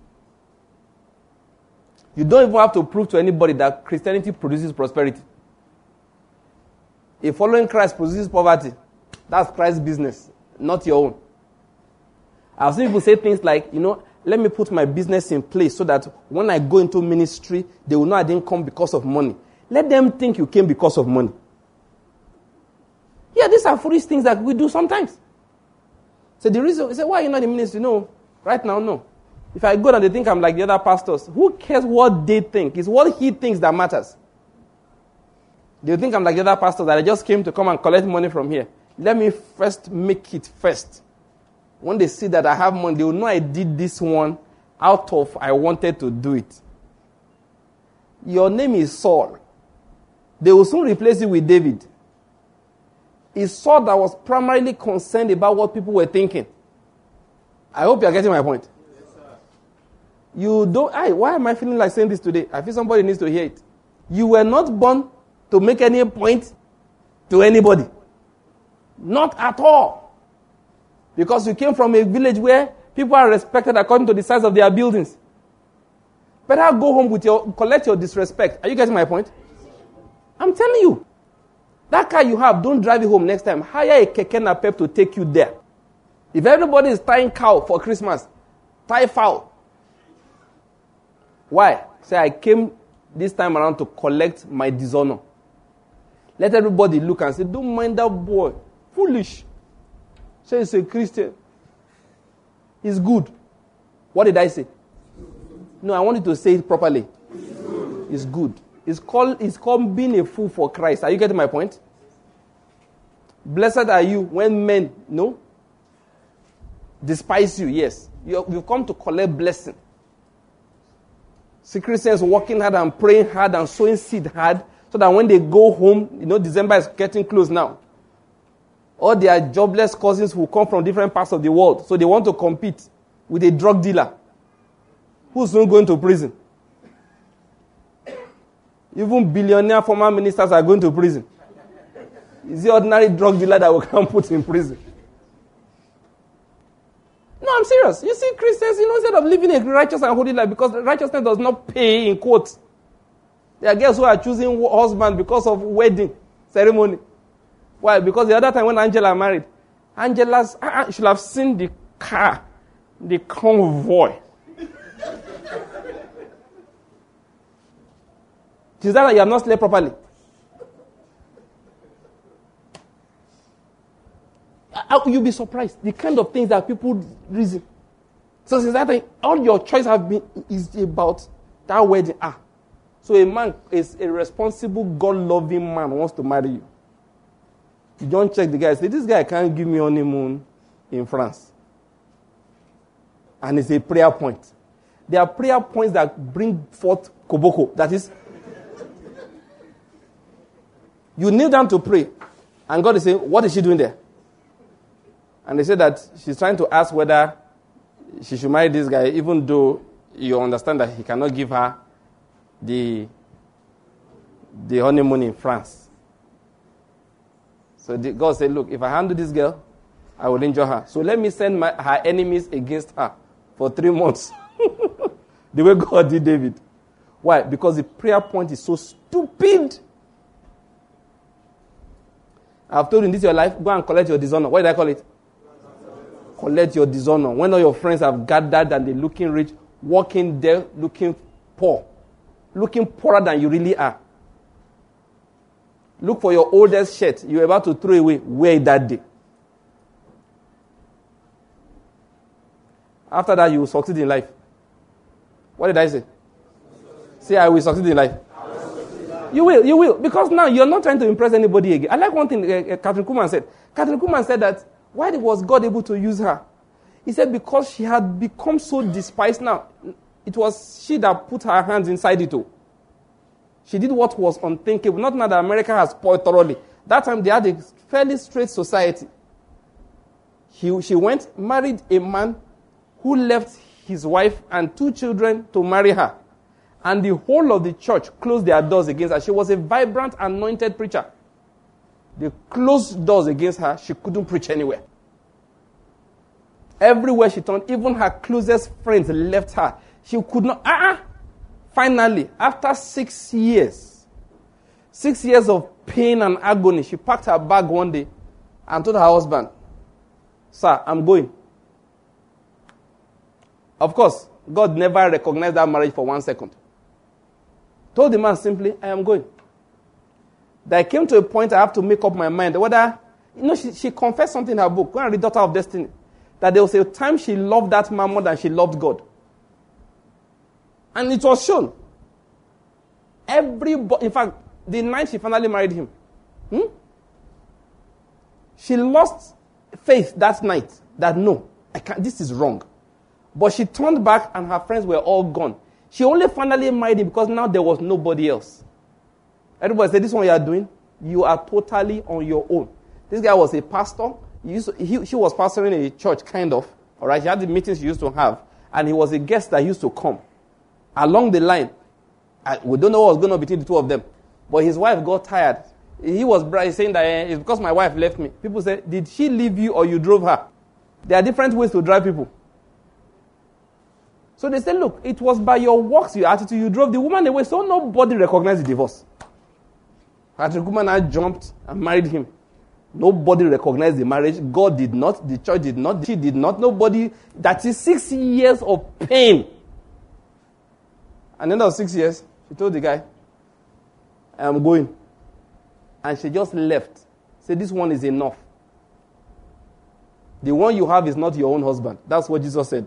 You don't even have to prove to anybody that Christianity produces prosperity. If following Christ produces poverty, that's Christ's business, not your own. I've seen people say things like, you know, let me put my business in place so that when I go into ministry, they will know I didn't come because of money. Let them think you came because of money. Yeah, these are foolish things that we do sometimes. So the reason, say, why are you not in ministry? No, right now, no. If I go and they think I'm like the other pastors, who cares what they think? It's what he thinks that matters. Do you think I'm like the other pastors that I just came to come and collect money from here? Let me first make it first. When they see that I have money, they will know I did this one out of I wanted to do it. Your name is Saul. They will soon replace you with David. It's Saul that was primarily concerned about what people were thinking. I hope you are getting my point. Yes, sir. You don't, I, why am I feeling like saying this today? I feel somebody needs to hear it. You were not born to make any point to anybody. Not at all. Because you came from a village where people are respected according to the size of their buildings. Better go home with your, collect your disrespect. Are you getting my point? I'm telling you. That car you have, don't drive it home next time. Hire a keke napep to take you there. If everybody is tying cow for Christmas, tie fowl. Why? Say, I came this time around to collect my dishonor. Let everybody look and say, don't mind that boy. Foolish. Say he's a Christian. He's good. What did I say? No, I want you to say it properly. It's good. It's good. It's called, it's called being a fool for Christ. Are you getting my point? Blessed are you when men, no, despise you. Yes. You, you've come to collect blessing. See Christians working hard and praying hard and sowing seed hard so that when they go home, you know, December is getting close now. All their jobless cousins who come from different parts of the world. So they want to compete with a drug dealer who's soon going to prison. Even billionaire former ministers are going to prison. Is the ordinary drug dealer that we can put in prison? No, I'm serious. You see, Christians, you know, instead of living a righteous and holy life, because righteousness does not pay in quotes. There are girls who are choosing husband because of wedding ceremony. Why? Because the other time when Angela married, Angela's, uh, should have seen the car, the convoy. Is that you have not slept properly? You'll be surprised. The kind of things that people reason. So since that time, all your choice have been is about that wedding. Ah, so a man is a responsible, God-loving man wants to marry you. You don't check the guy. Say, this guy can't give me honeymoon in France. And it's a prayer point. There are prayer points that bring forth koboko. That is, you kneel down to pray. And God is saying, what is she doing there? And they say that she's trying to ask whether she should marry this guy, even though you understand that he cannot give her the, the honeymoon in France. So the, God said, look, if I handle this girl, I will injure her. So let me send my, her enemies against her for three months. The way God did David. Why? Because the prayer point is so stupid. I've told you, this is your life, go and collect your dishonor. What did I call it? Collect your dishonor. When all your friends have gathered and they're looking rich, walking there looking poor. Looking poorer than you really are. Look for your oldest shirt you're about to throw away. Wear it that day. After that, you will succeed in life. What did I say? Say, I will succeed in life. You will, you will. Because now you're not trying to impress anybody again. I like one thing uh, Catherine Kuhlman said. Catherine Kuhlman said that, why was God able to use her? He said because she had become so despised now. It was she that put her hands inside it all. She did what was unthinkable. Not now that America has spoiled thoroughly. That time they had a fairly straight society. He, she went, married a man who left his wife and two children to marry her. And the whole of the church closed their doors against her. She was a vibrant, anointed preacher. They closed doors against her. She couldn't preach anywhere. Everywhere she turned, even her closest friends left her. She could not... Ah, uh-uh. Finally, after six years, six years of pain and agony, she packed her bag one day and told her husband, sir, I'm going. Of course, God never recognized that marriage for one second. Told the man simply, I am going. That I came to a point I have to make up my mind whether, you know, she, she confessed something in her book, go and read Daughter of Destiny, that there was a time she loved that man more than she loved God. And it was shown. Everybody, in fact, the night she finally married him, hmm? she lost faith that night that no, I can't, this is wrong. But she turned back and her friends were all gone. She only finally married him because now there was nobody else. Everybody said, this one you are doing, you are totally on your own. This guy was a pastor. He used to, he, she was pastoring a church, kind of. All right, he had the meetings he used to have. And he was a guest that used to come. Along the line, we don't know what was going on between the two of them. But his wife got tired. He was saying that eh, it's because my wife left me. People said, did she leave you or you drove her? There are different ways to drive people. So they said, look, it was by your works, your attitude, you drove the woman away, so nobody recognized the divorce. Patrick woman had jumped and married him. Nobody recognized the marriage. God did not. The church did not. She did not. Nobody. That is six years of pain. And then of six years, she told the guy, I am going. And she just left. Said, this one is enough. The one you have is not your own husband. That's what Jesus said.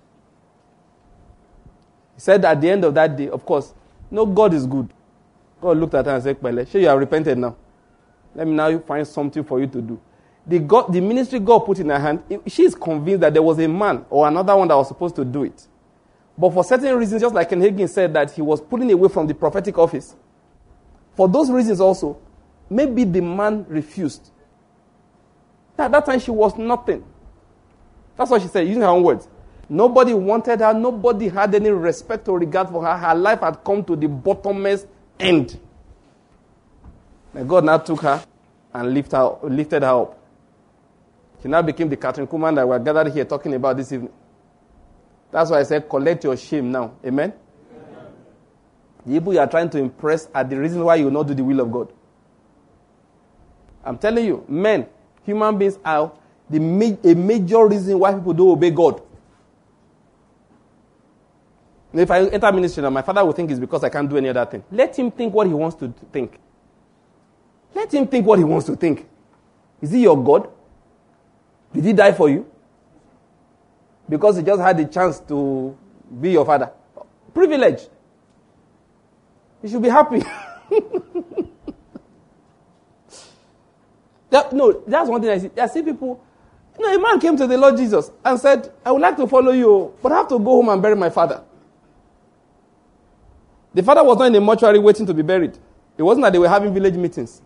He said at the end of that day, of course, no, God is good. God looked at her and said, Pele, sure you have repented now. Let me now find something for you to do. The, God, the ministry God put in her hand, she is convinced that there was a man or another one that was supposed to do it. But for certain reasons, just like Ken Hagin said, that he was pulling away from the prophetic office. For those reasons also, maybe the man refused. At that time, she was nothing. That's what she said, using her own words. Nobody wanted her. Nobody had any respect or regard for her. Her life had come to the bottomless end. And God now took her and lift her, lifted her up. She now became the Catherine Kuhlman that we're gathered here talking about this evening. That's why I said, collect your shame now. Amen? Amen. The people you are trying to impress are the reason why you will not do the will of God. I'm telling you, men, human beings are the ma- a major reason why people don't obey God. And if I enter ministry now, my father will think it's because I can't do any other thing. Let him think what he wants to think. Let him think what he wants to think. Is he your God? Did he die for you? Because he just had the chance to be your father. Privilege. You should be happy. that, no, that's one thing I see. I see people. You know, a man came to the Lord Jesus and said, I would like to follow you, but I have to go home and bury my father. The father was not in a mortuary waiting to be buried. It wasn't that they were having village meetings.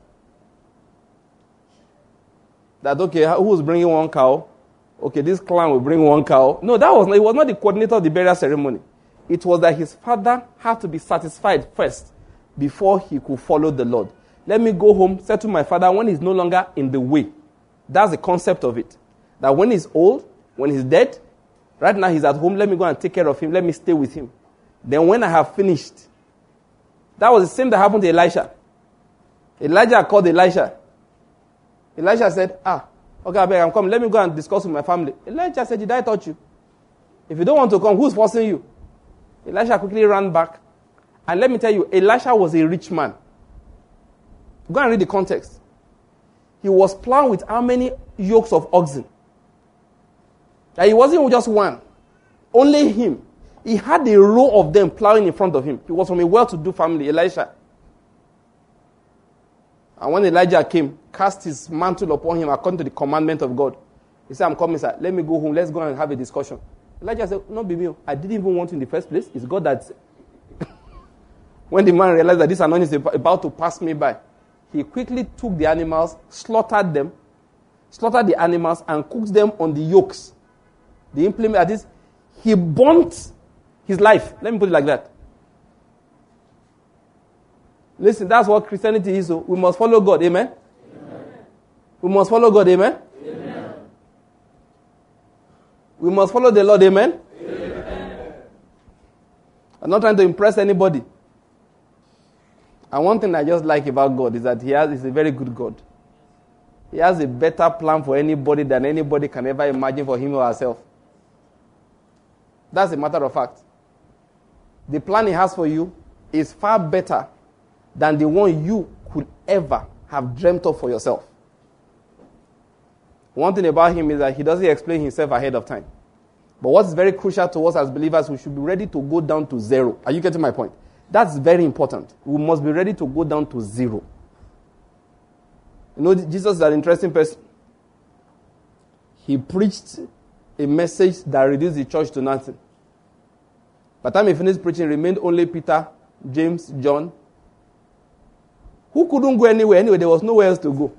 That, okay, who's bringing one cow? Okay, this clan will bring one cow. No, that was not, it was not the coordinator of the burial ceremony. It was that his father had to be satisfied first before he could follow the Lord. Let me go home, settle my father when he's no longer in the way. That's the concept of it. That when he's old, when he's dead, right now he's at home, let me go and take care of him, let me stay with him. Then when I have finished, that was the same that happened to Elisha. Elijah called Elisha. Elisha said, ah, okay, I beg, I'm coming. Let me go and discuss with my family. Elijah said, did I touch you? If you don't want to come, who's forcing you? Elisha quickly ran back. And let me tell you, Elisha was a rich man. Go and read the context. He was plowing with how many yokes of oxen? That he wasn't just one. Only him. He had a row of them plowing in front of him. He was from a well-to-do family, Elisha. And when Elijah came, cast his mantle upon him according to the commandment of God. He said, I'm coming, sir. Let me go home. Let's go and have a discussion. Elijah said, no, baby, I didn't even want you in the first place. It's God that... When the man realized that this anointing is about to pass me by, he quickly took the animals, slaughtered them, slaughtered the animals, and cooked them on the yokes. The implement at this, he burnt his life. Let me put it like that. Listen, that's what Christianity is. So we must follow God. Amen? Amen. We must follow God. Amen? Amen. We must follow the Lord. Amen? Amen. I'm not trying to impress anybody. And one thing I just like about God is that He has is a very good God. He has a better plan for anybody than anybody can ever imagine for him or herself. That's a matter of fact. The plan He has for you is far better than the one you could ever have dreamt of for yourself. One thing about Him is that He doesn't explain Himself ahead of time. But what's very crucial to us as believers, we should be ready to go down to zero. Are you getting my point? That's very important. We must be ready to go down to zero. You know, Jesus is an interesting person. He preached a message that reduced the church to nothing. By the time he finished preaching, remained only Peter, James, John, who couldn't go anywhere. Anyway, there was nowhere else to go.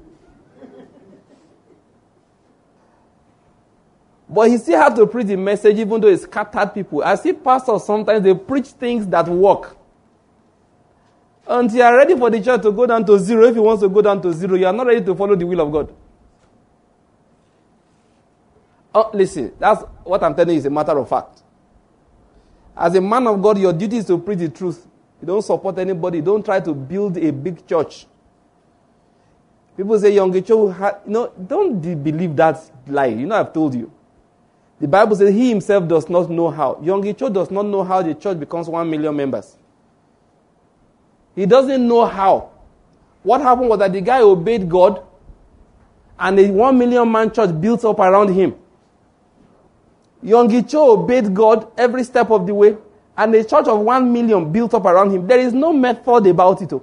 But he still had to preach the message even though it scattered people. I see pastors sometimes, they preach things that work. Until you are ready for the church to go down to zero, if he wants to go down to zero, you are not ready to follow the will of God. Oh, listen, that's what I'm telling you is a matter of fact. As a man of God, your duty is to preach the truth. You don't support anybody. Don't try to build a big church. People say, Young Cho, you know, don't believe that lie. You know, I've told you. The Bible says he himself does not know how. Young Cho does not know how the church becomes one million members. He doesn't know how. What happened was that the guy obeyed God and a one million man church built up around him. Young Cho obeyed God every step of the way and a church of one million built up around him. There is no method about it.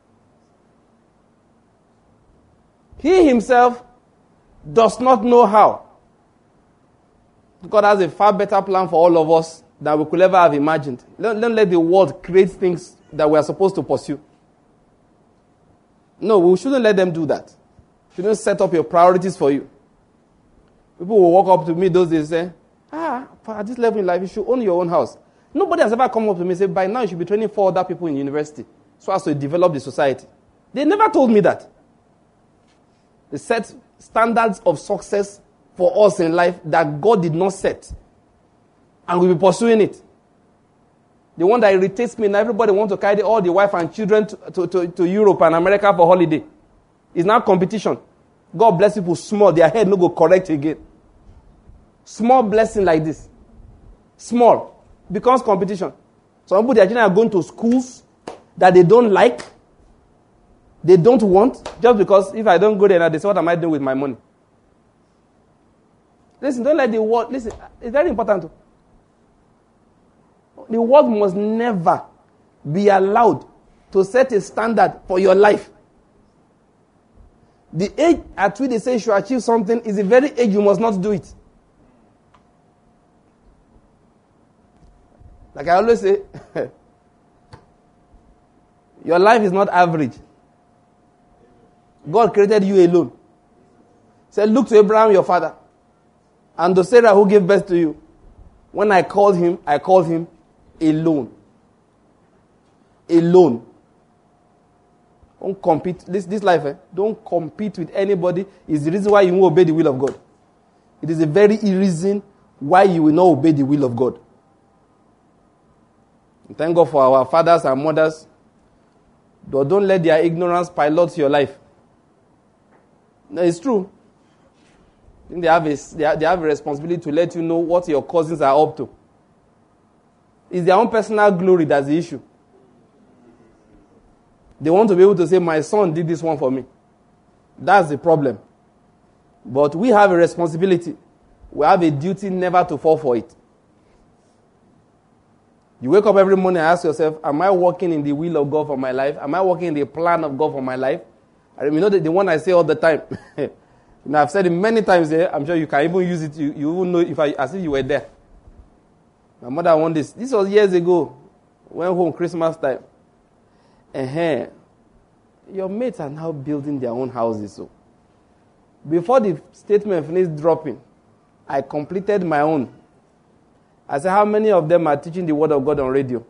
He himself does not know how. God has a far better plan for all of us than we could ever have imagined. Don't, don't let the world create things that we are supposed to pursue. No, we shouldn't let them do that. Shouldn't set up your priorities for you. People will walk up to me those days and say, ah, at this level in life, you should own your own house. Nobody has ever come up to me and said, by now you should be training four other people in university so as to develop the society. They never told me that. They set standards of success for us in life that God did not set. And we'll be pursuing it. The one that irritates me, now everybody wants to carry all the wife and children to, to, to, to Europe and America for holiday. It's now competition. God bless people small, their head no go correct again. Small blessing like this. Small. Becomes competition. Some people, their children are going to schools that they don't like. They don't want. Just because if I don't go there now, they say, what am I doing with my money? Listen, don't let the world, listen, it's very important. The world must never be allowed to set a standard for your life. The age at which they say you should achieve something is the very age you must not do it. Like I always say, your life is not average. God created you alone. He said, look to Abraham, your father, and to Sarah who gave birth to you. When I called him, I called him alone. Alone. Don't compete. This, this life, eh? Don't compete with anybody. It's the reason why you won't obey the will of God. It is a very reason why you will not obey the will of God. And thank God for our fathers and mothers. But don't let their ignorance pilot your life. No, it's true. They have, a, they, have, they have a responsibility to let you know what your cousins are up to. It's their own personal glory that's the issue. They want to be able to say, my son did this one for me. That's the problem. But we have a responsibility. We have a duty never to fall for it. You wake up every morning and ask yourself, am I walking in the will of God for my life? Am I walking in the plan of God for my life? I mean, you know the, the one I say all the time. You know, I've said it many times there. I'm sure you can even use it. You, you even know if I, as if you were there. My mother won this. This was years ago. Went home Christmas time. Uh-huh. Your mates are now building their own houses. So, before the statement finished dropping, I completed my own. I said, how many of them are teaching the word of God on radio?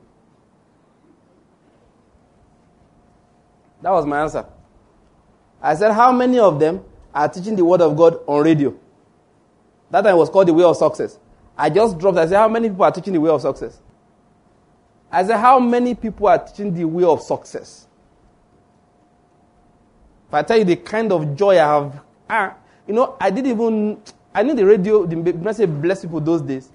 That was my answer. I said, how many of them are teaching the word of God on radio? That time was called the way of success. I just dropped, I said, how many people are teaching the way of success? I said, how many people are teaching the way of success? If I tell you the kind of joy I have, ah, you know, I didn't even, I knew the radio, the message bless people those days.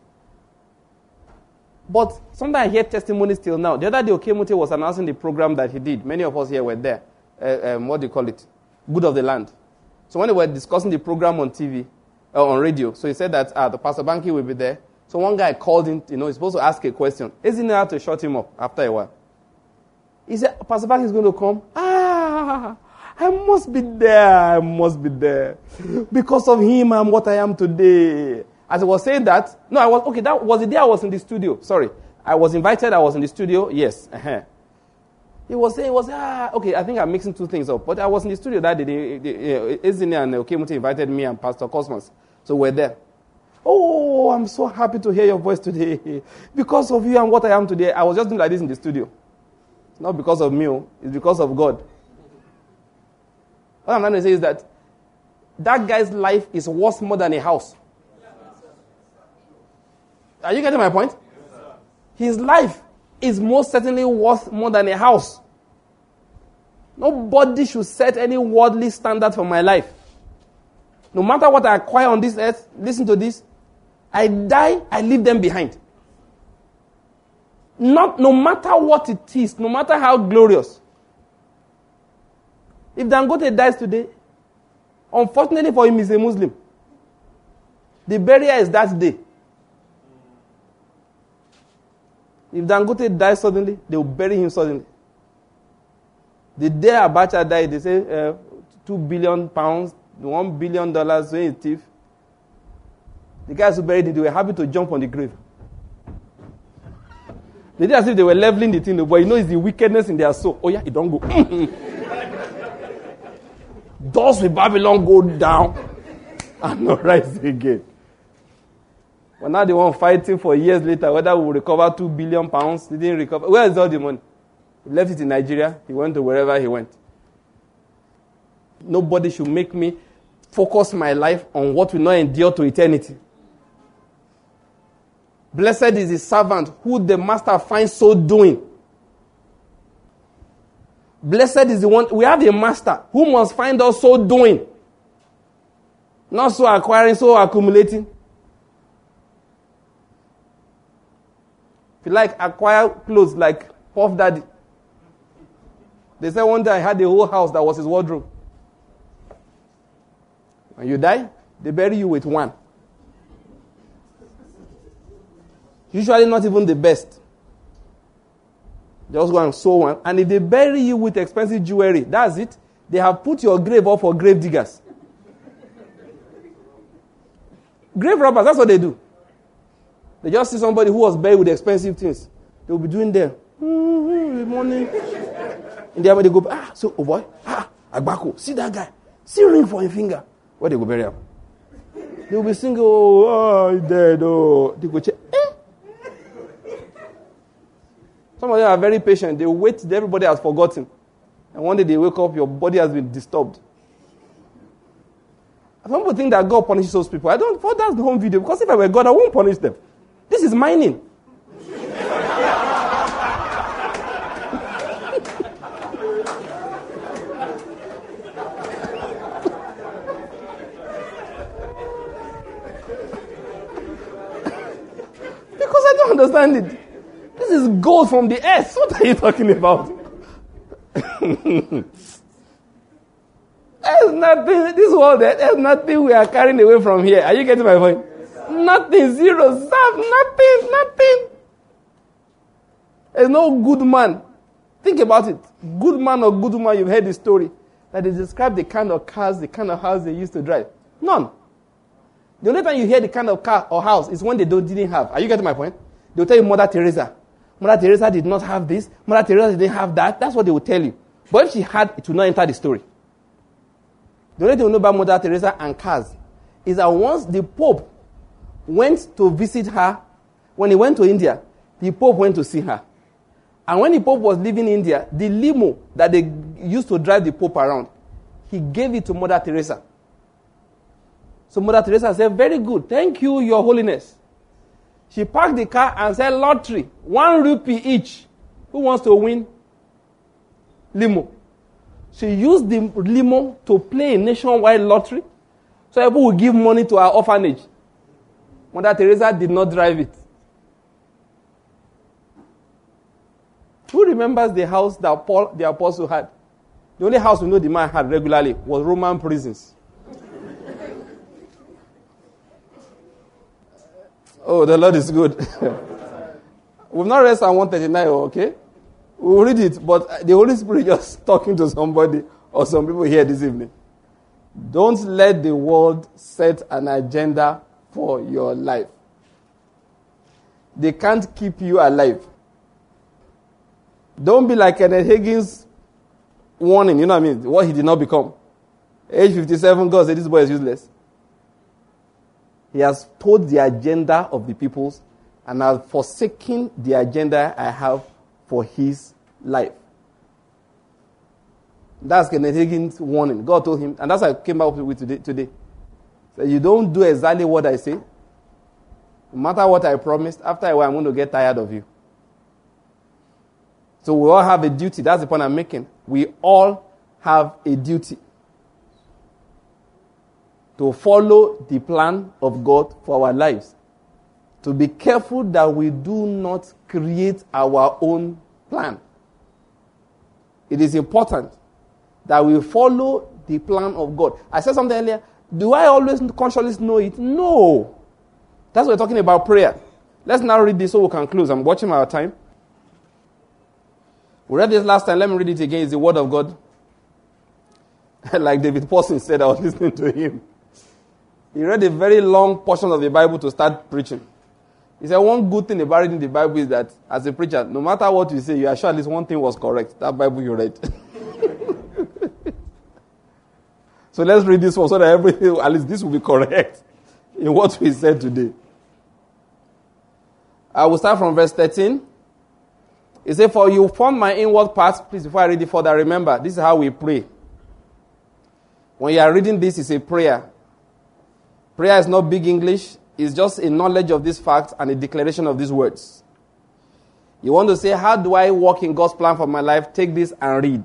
But sometimes I hear testimonies till now. The other day, Okemote was announcing the program that he did. Many of us here were there. Uh, um, what do you call it? Good of the Land. So when they were discussing the program on T V, uh, on radio, so he said that uh, the Pastor Banky will be there. So one guy called him, you know, he's supposed to ask a question. Isn't it hard to shut him up after a while? He said, Pastor Banky is going to come. Ah, I must be there. I must be there. Because of him, I'm what I am today. As I was saying that, no, I was, okay, that was the day I was in the studio. Sorry. I was invited, I was in the studio. Yes. Uh-huh. He was saying, he was, ah, okay, I think I'm mixing two things up. But I was in the studio that day. Ezine and Okemuti invited me and Pastor Cosmos. So we're there. Oh, I'm so happy to hear your voice today. Because of you and what I am today, I was just doing like this in the studio. It's not because of me, it's because of God. What I'm trying to say is that that guy's life is worth more than a house. Are you getting my point? His life is most certainly worth more than a house. Nobody should set any worldly standard for my life. No matter what I acquire on this earth, listen to this, I die, I leave them behind. Not, no matter what it is, no matter how glorious. If Dangote dies today, unfortunately for him, he's a Muslim. The burial is that day. If Dangote dies suddenly, they will bury him suddenly. The day Abacha died, they say uh, two billion pounds, one billion dollars, so he's a thief. The guys who buried him, they were happy to jump on the grave. They did as if they were leveling the thing, but you know it's the wickedness in their soul. Oh yeah, it don't go. Doors with Babylon go down and not rise again. But now they want fighting for years later whether we will recover two billion pounds. They didn't recover. Where is all the money? He left it in Nigeria. He went to wherever he went. Nobody should make me focus my life on what will not endure to eternity. Blessed is the servant who the master finds so doing. Blessed is the one, we have a master who must find us so doing. Not so acquiring, so accumulating. If you like, acquire clothes like Puff Daddy. They said one day I had a whole house that was his wardrobe. When you die, they bury you with one. Usually not even the best. Just go and sew one. And if they bury you with expensive jewelry, that's it. They have put your grave up for grave diggers. Grave robbers, that's what they do. They just see somebody who was buried with expensive things. They will be doing there. Mm-hmm, good morning. In the they go, ah, so, oh boy, ah, Agbako, see that guy. See ring for a finger. Where they go bury him? They will be singing, oh, oh, he's dead, oh. They go check, eh? Some of them are very patient. They wait till everybody has forgotten. And one day they wake up, your body has been disturbed. Some people think that God punishes those people. I don't, for that's the home video. Because if I were God, I won't punish them. This is mining. Because I don't understand it. This is gold from the earth. What are you talking about? There's nothing, this world, there's nothing we are carrying away from here. Are you getting my point? Yes, nothing, zero, zap, nothing, nothing. There's no good man. Think about it. Good man or good woman, you've heard the story. That they describe the kind of cars, the kind of house they used to drive. None. The only time you hear the kind of car or house is when they don't, didn't have. Are you getting my point? They'll tell you Mother Teresa. Mother Teresa did not have this. Mother Teresa didn't have that. That's what they will tell you. But if she had, it will not enter the story. The only thing we know about Mother Teresa and cars is that once the Pope went to visit her, when he went to India, the Pope went to see her. And when the Pope was leaving India, the limo that they used to drive the Pope around, he gave it to Mother Teresa. So Mother Teresa said, very good, thank you, Your Holiness. She parked the car and said, lottery, one rupee each. Who wants to win? Limo. She used the limo to play a nationwide lottery. So people would give money to our orphanage. Mother Teresa did not drive it. Who remembers the house that Paul the apostle had? The only house we know the man had regularly was Roman prisons. Oh, the Lord is good. We've not read Psalm one thirty-nine, okay? We'll read it, but the Holy Spirit just talking to somebody or some people here this evening. Don't let the world set an agenda for your life. They can't keep you alive. Don't be like Kenneth Hagin's warning, you know what I mean? What he did not become. Age fifty-seven, God said, this boy is useless. He has told the agenda of the peoples and has forsaken the agenda I have for his life. That's Kenneth Hagin's warning. God told him, and that's what I came up with today. today. So you don't do exactly what I say. No matter what I promised, after a while I'm going to get tired of you. So we all have a duty. That's the point I'm making. We all have a duty to follow the plan of God for our lives. To be careful that we do not create our own plan. It is important that we follow the plan of God. I said something earlier. Do I always consciously know it? No. That's what we're talking about, prayer. Let's now read this so we can close. I'm watching our time. We read this last time. Let me read it again. It's the word of God. Like David Paulson said, I was listening to him. He read a very long portion of the Bible to start preaching. He said one good thing about reading the Bible is that as a preacher, no matter what you say, you are sure at least one thing was correct. That Bible you read. So let's read this one so that everything, at least this will be correct in what we said today. I will start from verse thirteen. It says, for you formed my inward parts. Please, before I read it further, remember, this is how we pray. When you are reading this, it's a prayer. Prayer is not big English. It's just a knowledge of this fact and a declaration of these words. You want to say, how do I walk in God's plan for my life? Take this and read.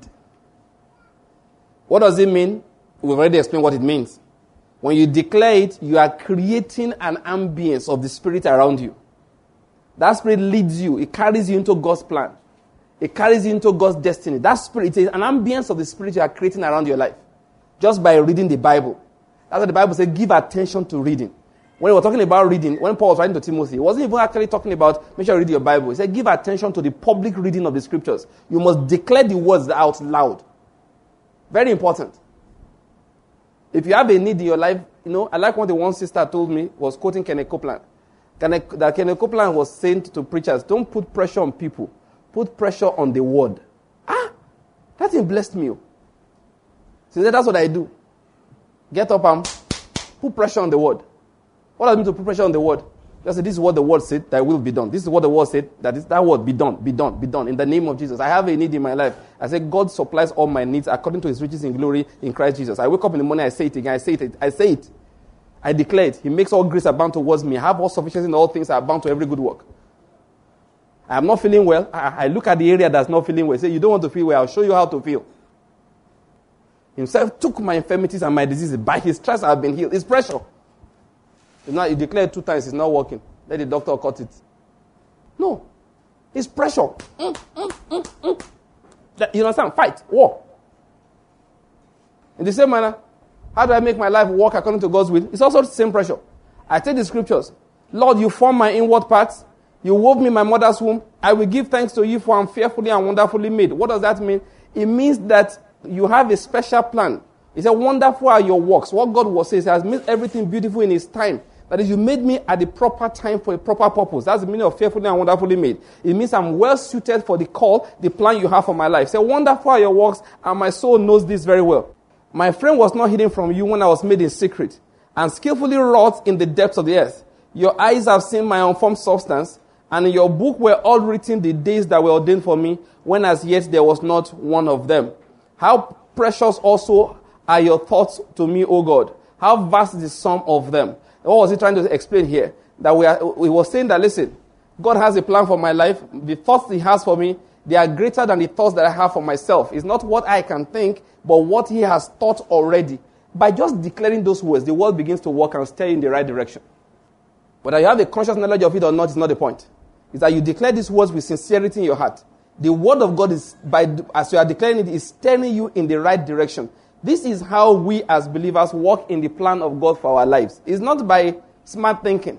What does it mean? We've already explained what it means. When you declare it, you are creating an ambience of the Spirit around you. That Spirit leads you. It carries you into God's plan. It carries you into God's destiny. That Spirit is an ambience of the Spirit you are creating around your life. Just by reading the Bible. That's what the Bible says, give attention to reading. When we were talking about reading, when Paul was writing to Timothy, he wasn't even actually talking about, make sure you read your Bible. He said, give attention to the public reading of the Scriptures. You must declare the words out loud. Very important. If you have a need in your life, you know, I like what the one sister told me, was quoting Kenneth Copeland. Kenneth, that Kenneth Copeland was saying to preachers, don't put pressure on people. Put pressure on the word. Ah, that thing blessed me. She said, that's what I do. Get up and put pressure on the word. What does it mean to put pressure on the word? Just say, this is what the word said, that will be done. This is what the word said, that is that word be done, be done, be done. In the name of Jesus. I have a need in my life. I say, God supplies all my needs according to his riches in glory in Christ Jesus. I wake up in the morning, I say it again, I say it, I say it. I declare it. He makes all grace abound towards me. I have all sufficiency in all things, I abound to every good work. I am not feeling well. I, I look at the area that's not feeling well. I say, you don't want to feel well, I'll show you how to feel. Himself took my infirmities and my diseases. By his stripes I have been healed. It's pressure. It's not, he declared two times, it's not working. Let the doctor cut it. No. It's pressure. Mm, mm, mm, mm. That, you understand? Fight. War. In the same manner, how do I make my life work according to God's will? It's also the same pressure. I take the scriptures. Lord, you form my inward parts. You wove me in my mother's womb. I will give thanks to you for I'm fearfully and wonderfully made. What does that mean? It means that you have a special plan. He said, wonderful are your works. What God was saying is he has made everything beautiful in his time. That is, you made me at the proper time for a proper purpose. That's the meaning of fearfully and wonderfully made. It means I'm well suited for the call, the plan you have for my life. Say, wonderful are your works, and my soul knows this very well. My frame was not hidden from you when I was made in secret, and skillfully wrought in the depths of the earth. Your eyes have seen my unformed substance, and in your book were all written the days that were ordained for me, when as yet there was not one of them. How precious also are your thoughts to me, O God. How vast is the sum of them. What was he trying to explain here? That we are, he was saying that, listen, God has a plan for my life. The thoughts he has for me, they are greater than the thoughts that I have for myself. It's not what I can think, but what he has thought already. By just declaring those words, the world begins to work and steer in the right direction. Whether you have a conscious knowledge of it or not is not the point. It's that you declare these words with sincerity in your heart. The word of God is, by as you are declaring it, is steering you in the right direction. This is how we as believers walk in the plan of God for our lives. It's not by smart thinking.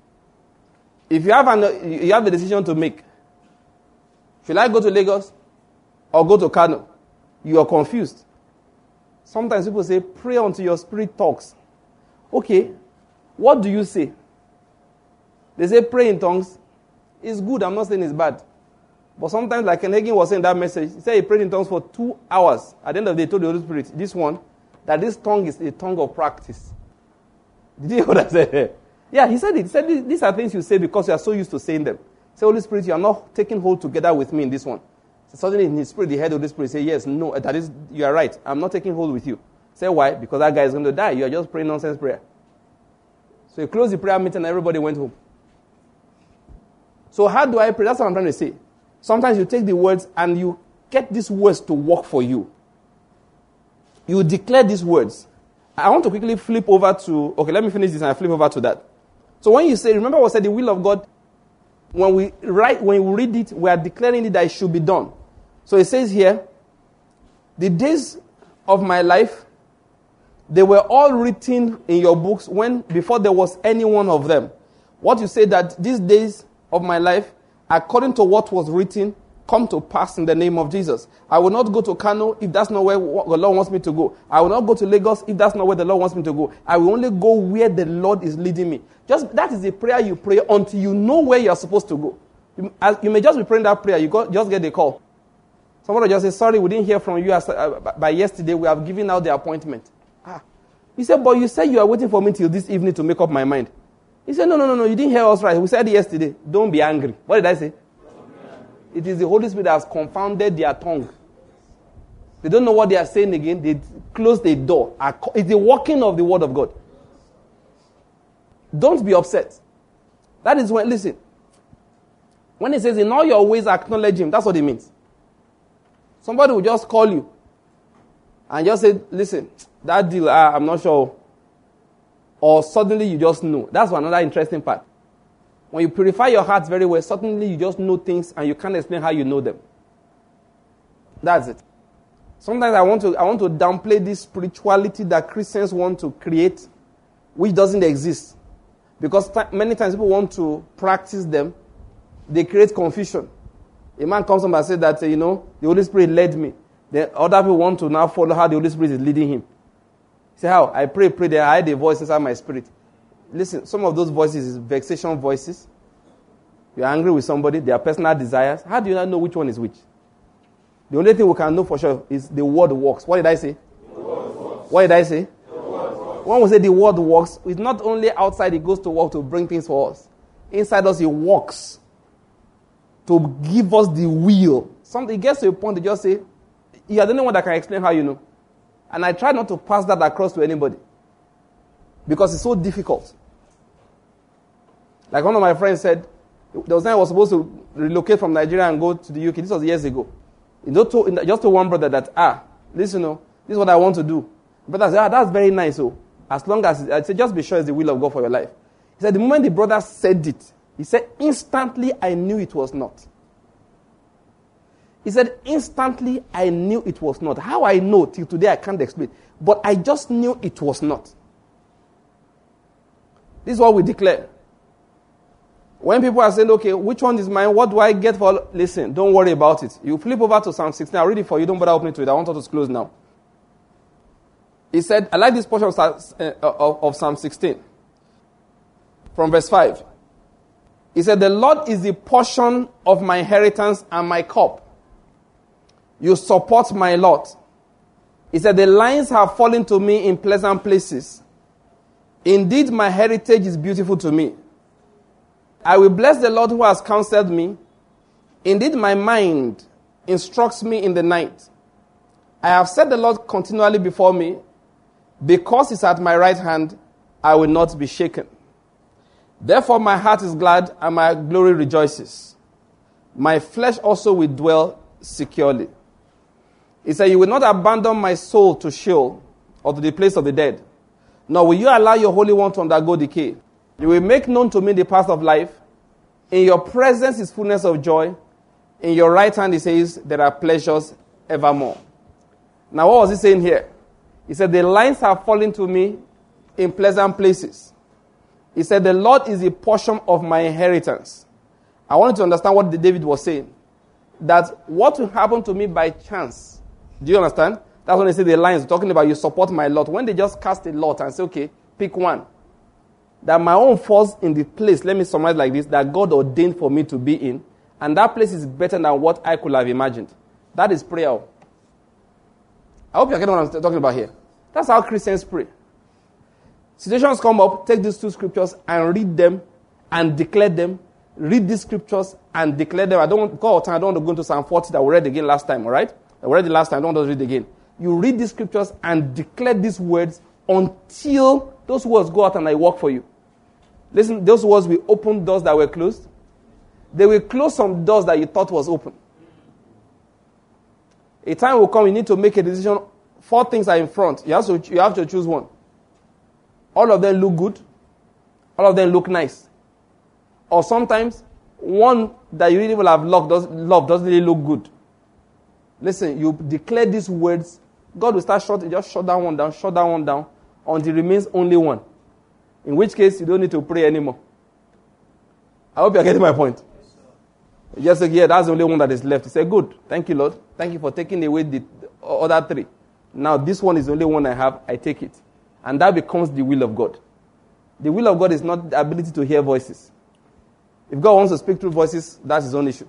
If you have an, you have a decision to make, should I go to Lagos or go to Kano? You are confused. Sometimes people say, pray until your spirit talks. Okay, what do you say? They say pray in tongues. It's good. I'm not saying it's bad. But sometimes, like Ken Hagin was saying that message, he said he prayed in tongues for two hours. At the end of the day, he told the Holy Spirit, this one, that this tongue is a tongue of practice. Did you hear what I said? Yeah, he said it. He said these are things you say because you are so used to saying them. Say, Holy Spirit, you are not taking hold together with me in this one. So suddenly in his spirit, he heard the Holy Spirit say, yes, no, that is, you are right. I'm not taking hold with you. Say, why? Because that guy is going to die. You are just praying nonsense prayer. So he closed the prayer meeting and everybody went home. So how do I pray? That's what I'm trying to say. Sometimes you take the words and you get these words to work for you. You declare these words. I want to quickly flip over to, okay, let me finish this and I flip over to that. So when you say, remember what I said, the will of God, when we write, when we read it, we are declaring it that it should be done. So it says here, the days of my life, they were all written in your books when, before there was any one of them. What you say that these days of my life, according to what was written, come to pass in the name of Jesus. I will not go to Kano if that's not where the Lord wants me to go. I will not go to Lagos if that's not where the Lord wants me to go. I will only go where the Lord is leading me. Just that is a prayer you pray until you know where you are supposed to go. You, as, you may just be praying that prayer. You go, just get the call. Somebody just say, sorry, we didn't hear from you as, uh, by yesterday. We have given out the appointment. Ah. He said, but you said you are waiting for me till this evening to make up my mind. He said, no, no, no, no, you didn't hear us right. We said yesterday, don't be angry. What did I say? It is the Holy Spirit that has confounded their tongue. They don't know what they are saying again. They close the door. It's the working of the word of God. Don't be upset. That is when, listen, when it says, in all your ways acknowledge him, that's what it means. Somebody will just call you and just say, listen, that deal, ah, I'm not sure. Or suddenly you just know. That's another interesting part. When you purify your heart very well, suddenly you just know things and you can't explain how you know them. That's it. Sometimes I want to I want to downplay this spirituality that Christians want to create, which doesn't exist. Because th- many times people want to practice them, they create confusion. A man comes up and says that, uh, you know, the Holy Spirit led me. Then other people want to now follow how the Holy Spirit is leading him. Say how? I pray, pray, then I heard a voice inside my spirit. Listen, some of those voices is vexation voices. You're angry with somebody, their personal desires. How do you not know which one is which? The only thing we can know for sure is the word works. What did I say? What did I say? When we say the word works, it's not only outside it goes to work to bring things for us. Inside us it works to give us the will. Something gets to a point to just say, you are the only one that can explain how you know. And I try not to pass that across to anybody. Because it's so difficult. Like one of my friends said, there was time I was supposed to relocate from Nigeria and go to the U K. This was years ago. He just told, just told one brother that, ah, listen, no, this is what I want to do. The brother said, ah, that's very nice. So, as long as, I said, just be sure it's the will of God for your life. He said, the moment the brother said it, he said, instantly I knew it was not. He said, instantly I knew it was not. How I know, till today I can't explain. But I just knew it was not. This is what we declare. When people are saying, okay, which one is mine? What do I get for? Listen, don't worry about it. You flip over to Psalm sixteen. I'll read it for you. Don't bother opening to it. I want us to close now. He said, I like this portion of, of, of Psalm sixteen. From verse five. He said, the Lord is the portion of my inheritance and my cup. You support my lot. He said, the lines have fallen to me in pleasant places. Indeed, my heritage is beautiful to me. I will bless the Lord who has counseled me. Indeed, my mind instructs me in the night. I have set the Lord continually before me. Because he's at my right hand, I will not be shaken. Therefore, my heart is glad and my glory rejoices. My flesh also will dwell securely. He said, you will not abandon my soul to Sheol or to the place of the dead. Nor will you allow your Holy One to undergo decay. You will make known to me the path of life. In your presence is fullness of joy. In your right hand, he says, there are pleasures evermore. Now, what was he saying here? He said, the lines have fallen to me in pleasant places. He said, the Lord is a portion of my inheritance. I wanted to understand what David was saying. That what will happen to me by chance. Do you understand? That's when they say the lines, talking about you support my lot. When they just cast a lot and say, okay, pick one. that my own falls in the place, let me summarize like this, that God ordained for me to be in, and that place is better than what I could have imagined. That is prayer. I hope you're getting what I'm talking about here. That's how Christians pray. Situations come up, take these two scriptures and read them and declare them. Read these scriptures and declare them. I don't want, because of time, I don't want to go into Psalm forty that we read again last time, all right? I read it last time, I don't want to read it again. You read these scriptures and declare these words until those words go out and they work for you. Listen, those words will open doors that were closed. They will close some doors that you thought was open. A time will come, you need to make a decision. Four things are in front. You have to, you have to choose one. All of them look good. All of them look nice. Or sometimes, one that you really will have loved, does, love doesn't really look good. Listen, you declare these words, God will start shutting, just shut that one down, shut that one down, until it remains only one. In which case, you don't need to pray anymore. I hope you're getting my point. You just say, yeah, that's the only one that is left. You say, good, thank you, Lord. Thank you for taking away the other three. Now, this one is the only one I have, I take it. And that becomes the will of God. The will of God is not the ability to hear voices. If God wants to speak through voices, that's his own issue.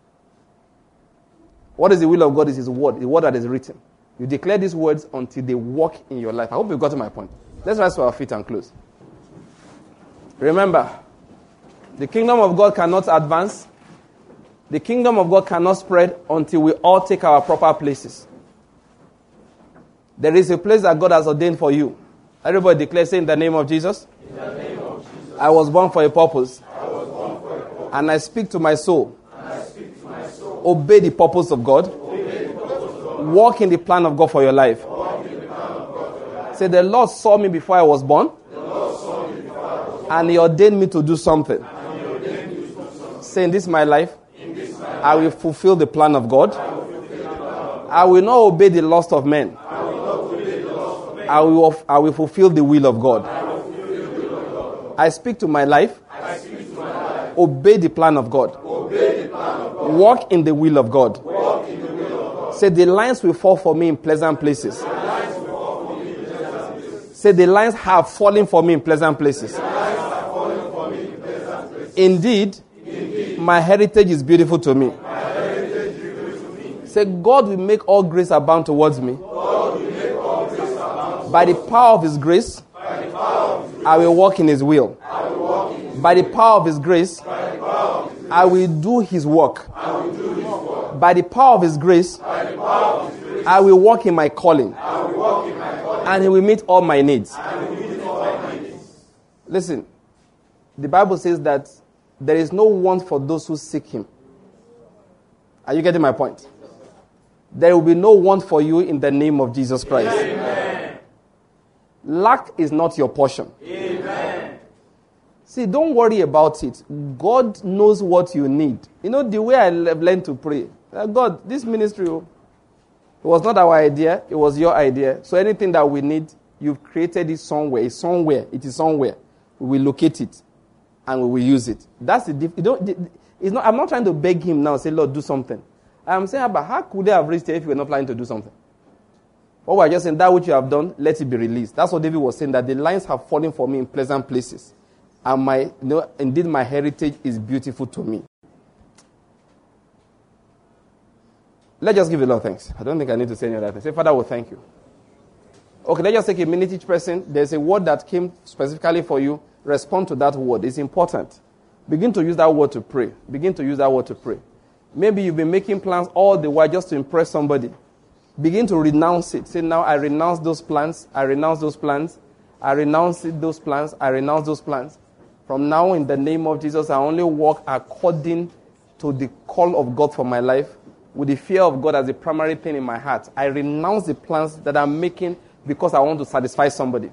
What is the will of God? Is his word, the word that is written. You declare these words until they work in your life. I hope you've got to my point. Let's rise to our feet and close. Remember, the kingdom of God cannot advance. The kingdom of God cannot spread until we all take our proper places. There is a place that God has ordained for you. Everybody declare, say, in the name of Jesus. In the name of Jesus. I was born for a purpose. I was born for a purpose. And I speak to my soul. And I speak to my soul. Obey the purpose of God. Obey the purpose of God. Walk in the plan of God for your life. Walk in the plan of God for your life. Say, the Lord saw me before I was born. The Lord saw me before I was born. And he ordained me to do something. And he ordained me to do something. Say, in this my life, In this my life, I will fulfill the plan of God. I will fulfill the plan of God. I will not obey the lust of men. I will not obey the laws of men. I will, I will fulfill the will of God. I will fulfill the will of God. I speak to my life. I speak to my life. Obey the plan of God. Obey the plan of God. Walk in the will of God. Walk in the will of God. Say, the lines will fall for me in pleasant places. The lines will fall for me in pleasant places. Say, the lines have fallen for me in pleasant places. The lines are falling for me in pleasant places. Indeed, Indeed, my heritage is beautiful to me. my heritage is beautiful to me. Say, God will make all grace abound towards me. God will make all grace abound. By the power of his grace, By the power of his grace, I will walk in his will. I will walk in his By the power of his grace, By the power of his grace, I will do his work. I will do his work. By the power of his grace, By the power of his grace, I will walk in my calling. I will walk in my calling. And he will meet all my needs. I will meet all my needs. Listen, the Bible says that there is no want for those who seek him. Are you getting my point? There will be no want for you in the name of Jesus Christ. Amen. Lack is not your portion. Amen. See, don't worry about it. God knows what you need. You know, the way I learned to pray, uh, God, this ministry, oh, it was not our idea, it was your idea. So anything that we need, you've created it somewhere. It's somewhere. It is somewhere. We will locate it and we will use it. That's the diff- you don't, it's not, I'm not trying to beg him now, say, Lord, do something. I'm saying, but how could they have reached here if you were not planning to do something? What we're just saying, that which you have done, let it be released. That's what David was saying, that the lines have fallen for me in pleasant places. And my, you know, indeed my heritage is beautiful to me. Let's just give a lot of thanks. I don't think I need to say any other thing. Say, Father, we thank you. Okay, let's just take a minute each person. There's a word that came specifically for you. Respond to that word. It's important. Begin to use that word to pray. Begin to use that word to pray. Maybe you've been making plans all the while just to impress somebody. Begin to renounce it. Say, now I renounce those plans. I renounce those plans. I renounce it, those plans. I renounce those plans. From now, in the name of Jesus, I only walk according to the call of God for my life, with the fear of God as the primary thing in my heart. I renounce the plans that I'm making because I want to satisfy somebody.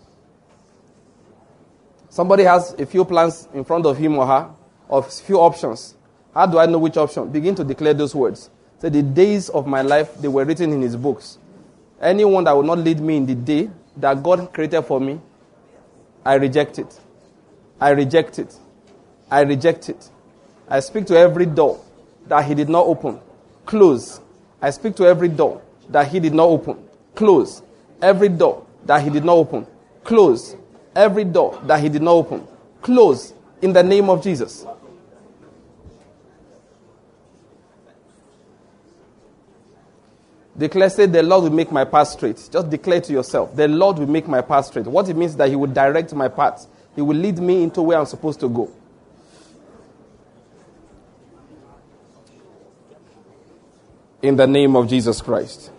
Somebody has a few plans in front of him or her, or a few options. How do I know which option? Begin to declare those words. Say, the days of my life, they were written in his books. Anyone that will not lead me in the day that God created for me, I reject it. I reject it. I reject it. I speak to every door that he did not open. Close. I speak to every door that he did not open. Close. Every door that he did not open. Close. Every door that he did not open, close in the name of Jesus. Declare, say, the Lord will make my path straight. Just declare to yourself, the Lord will make my path straight. What it means is that he will direct my path. He will lead me into where I'm supposed to go. In the name of Jesus Christ.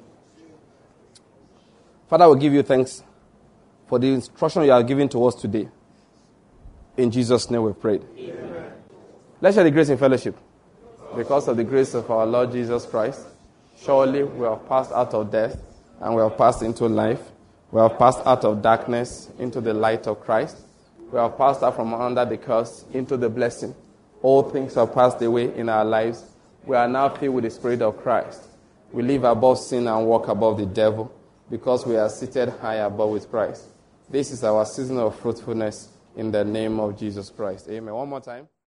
Father, we give you thanks for the instruction you are giving to us today. In Jesus' name we prayed. Amen. Let's share the grace in fellowship. Because of the grace of our Lord Jesus Christ, surely we have passed out of death and we have passed into life. We have passed out of darkness into the light of Christ. We have passed out from under the curse into the blessing. All things have passed away in our lives. We are now filled with the Spirit of Christ. We live above sin and walk above the devil because we are seated high above with Christ. This is our season of fruitfulness in the name of Jesus Christ. Amen. One more time.